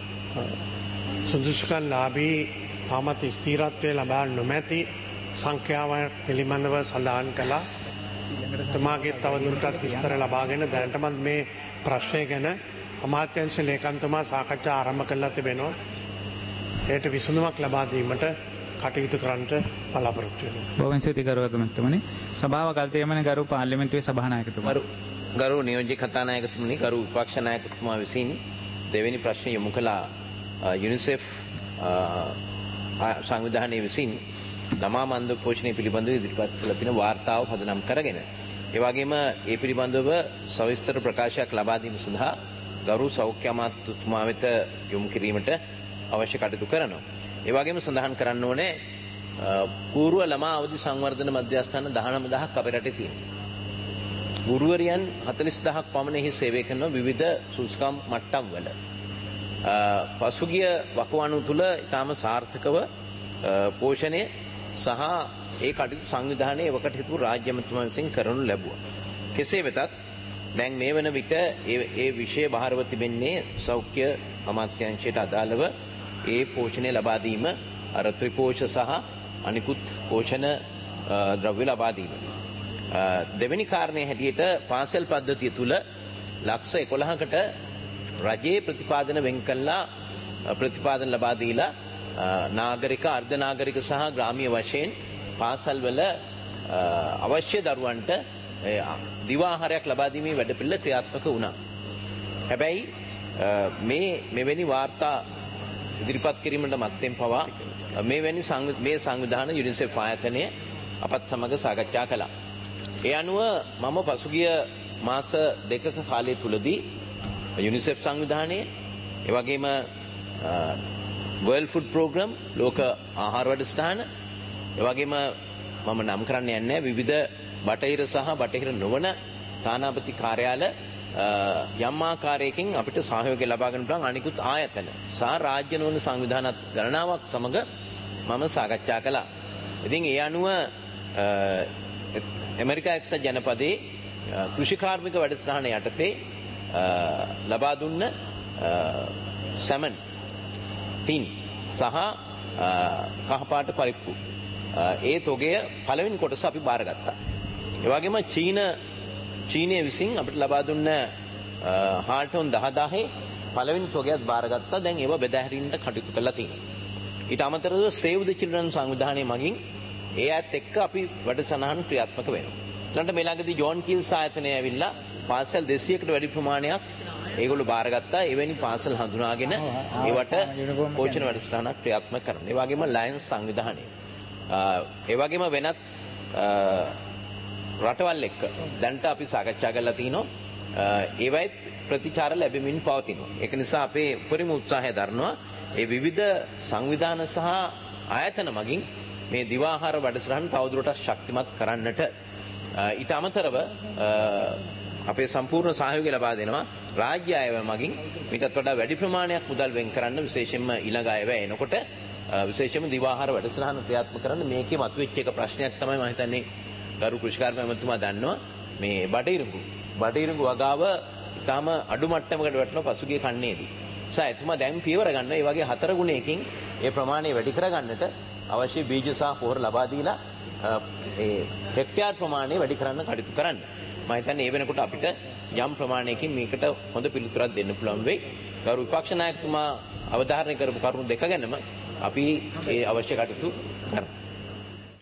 සුදුසුකම් ලාභී තාමත් ස්ථිරත්වය ලබා නොමැති සංඛ්‍යාව පිළිබඳව සඳහන් කළා. තුමාගේ තවදුරටත් විස්තර ලබාගෙන දැනටමත් මේ ප්‍රශ්නය ගැන අමාත්‍යාංශ ලේකම්තුමා සාකච්ඡා ආරම්භ කරලා තිබෙනවා. ඒට විසඳුමක් ලබා දීමට කටයුතු කරන්නට බලාපොරොත්තු වෙනවා. බොහොම ස්තුතියි ගරු අගමැතිතුමනි. සභාව කල්තියමන ගරු පාර්ලිමේන්තුවේ සභානායකතුමා. ගරු නියෝජ්‍ය කතානායකතුමනි, ගරු විපක්ෂ නායකතුමා විසින් දෙවෙනි ප්‍රශ්නය යොමු කළා. යුනිසෙෆ් සංවිධානයේ විසින් ළමා මන්ද පෝෂණය පිළිබඳව ඉදිරිපත් කළ තියෙන වාර්තාව පදනම් කරගෙන ඒ වගේම ඒ පිළිබඳව සවිස්තර ප්‍රකාශයක් ලබා දීම සඳහා ගරු සෞඛ්‍ය අමාත්‍යතුමා වෙත යොමු කිරීමට අවශ්‍ය කටයුතු කරනවා. ඒ වගේම සඳහන් කරන්න ඕනේ පූර්ව ළමා අවදි සංවර්ධන මධ්‍යස්ථාන 19000ක් අපේ රටේ තියෙනවා. ගුරුවරියන් 40000ක් පමණ එහි සේවය කරන විවිධ සුසුකම් මට්ටම් වල පසුගිය වකවානු තුල ඊටම සාර්ථකව පෝෂණය සහ ඒ කටයුතු සංවිධානයේ වකට හිටපු රාජ්‍ය අමාත්‍යතුමා විසින් කරනු ලැබුවා. කෙසේ වෙතත් දැන් මේ වන විට ඒ විෂය බහරව තිබෙන්නේ සෞඛ්‍ය අමාත්‍යාංශයට අදාළව ඒ පෝෂණය ලබා දීම, අර ත්‍රිපෝෂ සහ අනිකුත් පෝෂණ ද්‍රව්‍ය ලබා දීම. දෙවෙනි කාරණේ හැටියට පාසල් පද්ධතිය තුල ලක්ෂ 11කට රජයේ ප්‍රතිපාදන වෙන් කළා ප්‍රතිපාදන ලබා දීලා නාගරික, අර්ධ නාගරික සහ ග්‍රාමීය වශයෙන් පාසල් වල අවශ්‍ය දරුවන්ට දිවාහාරයක් ලබා දීමේ වැඩපිළිවෙල ක්‍රියාත්මක වුණා. හැබැයි මෙවැනි වාර්තා ඉදිරිපත් කිරීමට මත්තෙන් පවා මේ සංවිධාන යුනිසෙෆ් ආයතනය අපත් සමග සාකච්ඡා කළා. ඒ අනුව මම පසුගිය මාස 2ක කාලය තුලදී යුනිසෙෆ් සංවිධානයේ ඒ වගේම World Food Program ලෝක ආහාර වැඩසටහන ඒ වගේම මම නම් කරන්න යන්නේ විවිධ බටහිර සහ බටහිර නොවන තානාපති කාර්යාල යම් ආකාරයකින් අපිට සහයෝගය ලබා ගන්න පුළුවන් අනිකුත් ආයතන සහ රාජ්‍ය නොවන සංවිධානත් ගණනාවක් සමග මම සාකච්ඡා කළා. ඉතින් ඒ අනුව ඇමරිකා එක්සත් ජනපදයේ කෘෂි කාර්මික වැඩසටහන යටතේ ලබා දුන්න සැමන් ටින් සහ කහපාට පරිප්පු ඒ තොගය පළවෙනි කොටස අපි බාරගත්තා. ඒ වගේම චීනය විසින් අපිට ලබා දුන්න හාල්ටෝන් 10000 පළවෙනි තොගයත් බාරගත්තා. දැන් ඒව බෙදා හැරීමට කටයුතු කරලා තියෙනවා. ඊට අමතරව Save the Children සංවිධානයේ මගින් ඒ අයත් එක්ක අපි වැඩසටහන් ක්‍රියාත්මක වෙනවා. ඊළඟට මේ ළඟදී ජෝන් කීල්ස් ආයතනය ඇවිල්ලා පාසල් 200කට වැඩි ප්‍රමාණයක් ඒගොල්ලෝ බාරගත්තා. එවැනි පාසල් හඳුනාගෙන ඒවට පෝෂණ වැඩසටහනක් ක්‍රියාත්මක කරනවා. ඒ වගේම ලයන්ස් සංවිධානය. ඒ වගේම වෙනත් රටවල් එක්ක දැන්ට අපි සාකච්ඡා කරලා තිනවා. ඒවයිත් ප්‍රතිචාර ලැබෙමින් පවතිනවා. ඒක නිසා අපේ උපරිම උත්සාහය දරනවා ඒ විවිධ සංවිධාන සහ ආයතන මගින් මේ දිවාහාර වැඩසටහන තවදුරටත් ශක්තිමත් කරන්නට ඊට අමතරව අපේ සම්පූර්ණ සහයෝගය ලබා දෙනවා රාජ්‍ය අයව මගින් ඊටත් වඩා වැඩි ප්‍රමාණයක් මුදල් වෙන් කරන්න විශේෂයෙන්ම ඊළඟ අයවැය එනකොට විශේෂයෙන්ම දිවාහාර වැඩසටහන ක්‍රියාත්මක කරන්න මේකේ මතුවෙච්ච එක ප්‍රශ්නයක් තමයි මම හිතන්නේ ගරු කෘෂිකාර්ම මහත්මයා දන්නවා මේ බඩිරුඟු වගාව ඊටම අඩු මට්ටමකට වැටෙනවා පසුගිය කන්නේදී. එතුමා දැන් පියවර ගන්න ඒ වගේ 4 ගුණයකින් ඒ ප්‍රමාණය වැඩි කරගන්නට අවශ්‍ය බීජ සහ පොහොර ලබා දීලා ඒ හෙක්ටයාර් ප්‍රමාණය වැඩි කරන්න කටයුතු කරන්න. මම හිතන්නේ ඒ වෙනකොට අපිට යම් ප්‍රමාණයකින් මේකට හොඳ පිළිතුරක් දෙන්න පුළුවන් වෙයි. ගරු විපක්ෂ නායකතුමා අවධාරණය කරපු කරුණු දෙක ගැනම අපි ඒ අවශ්‍ය කටයුතු කරමු.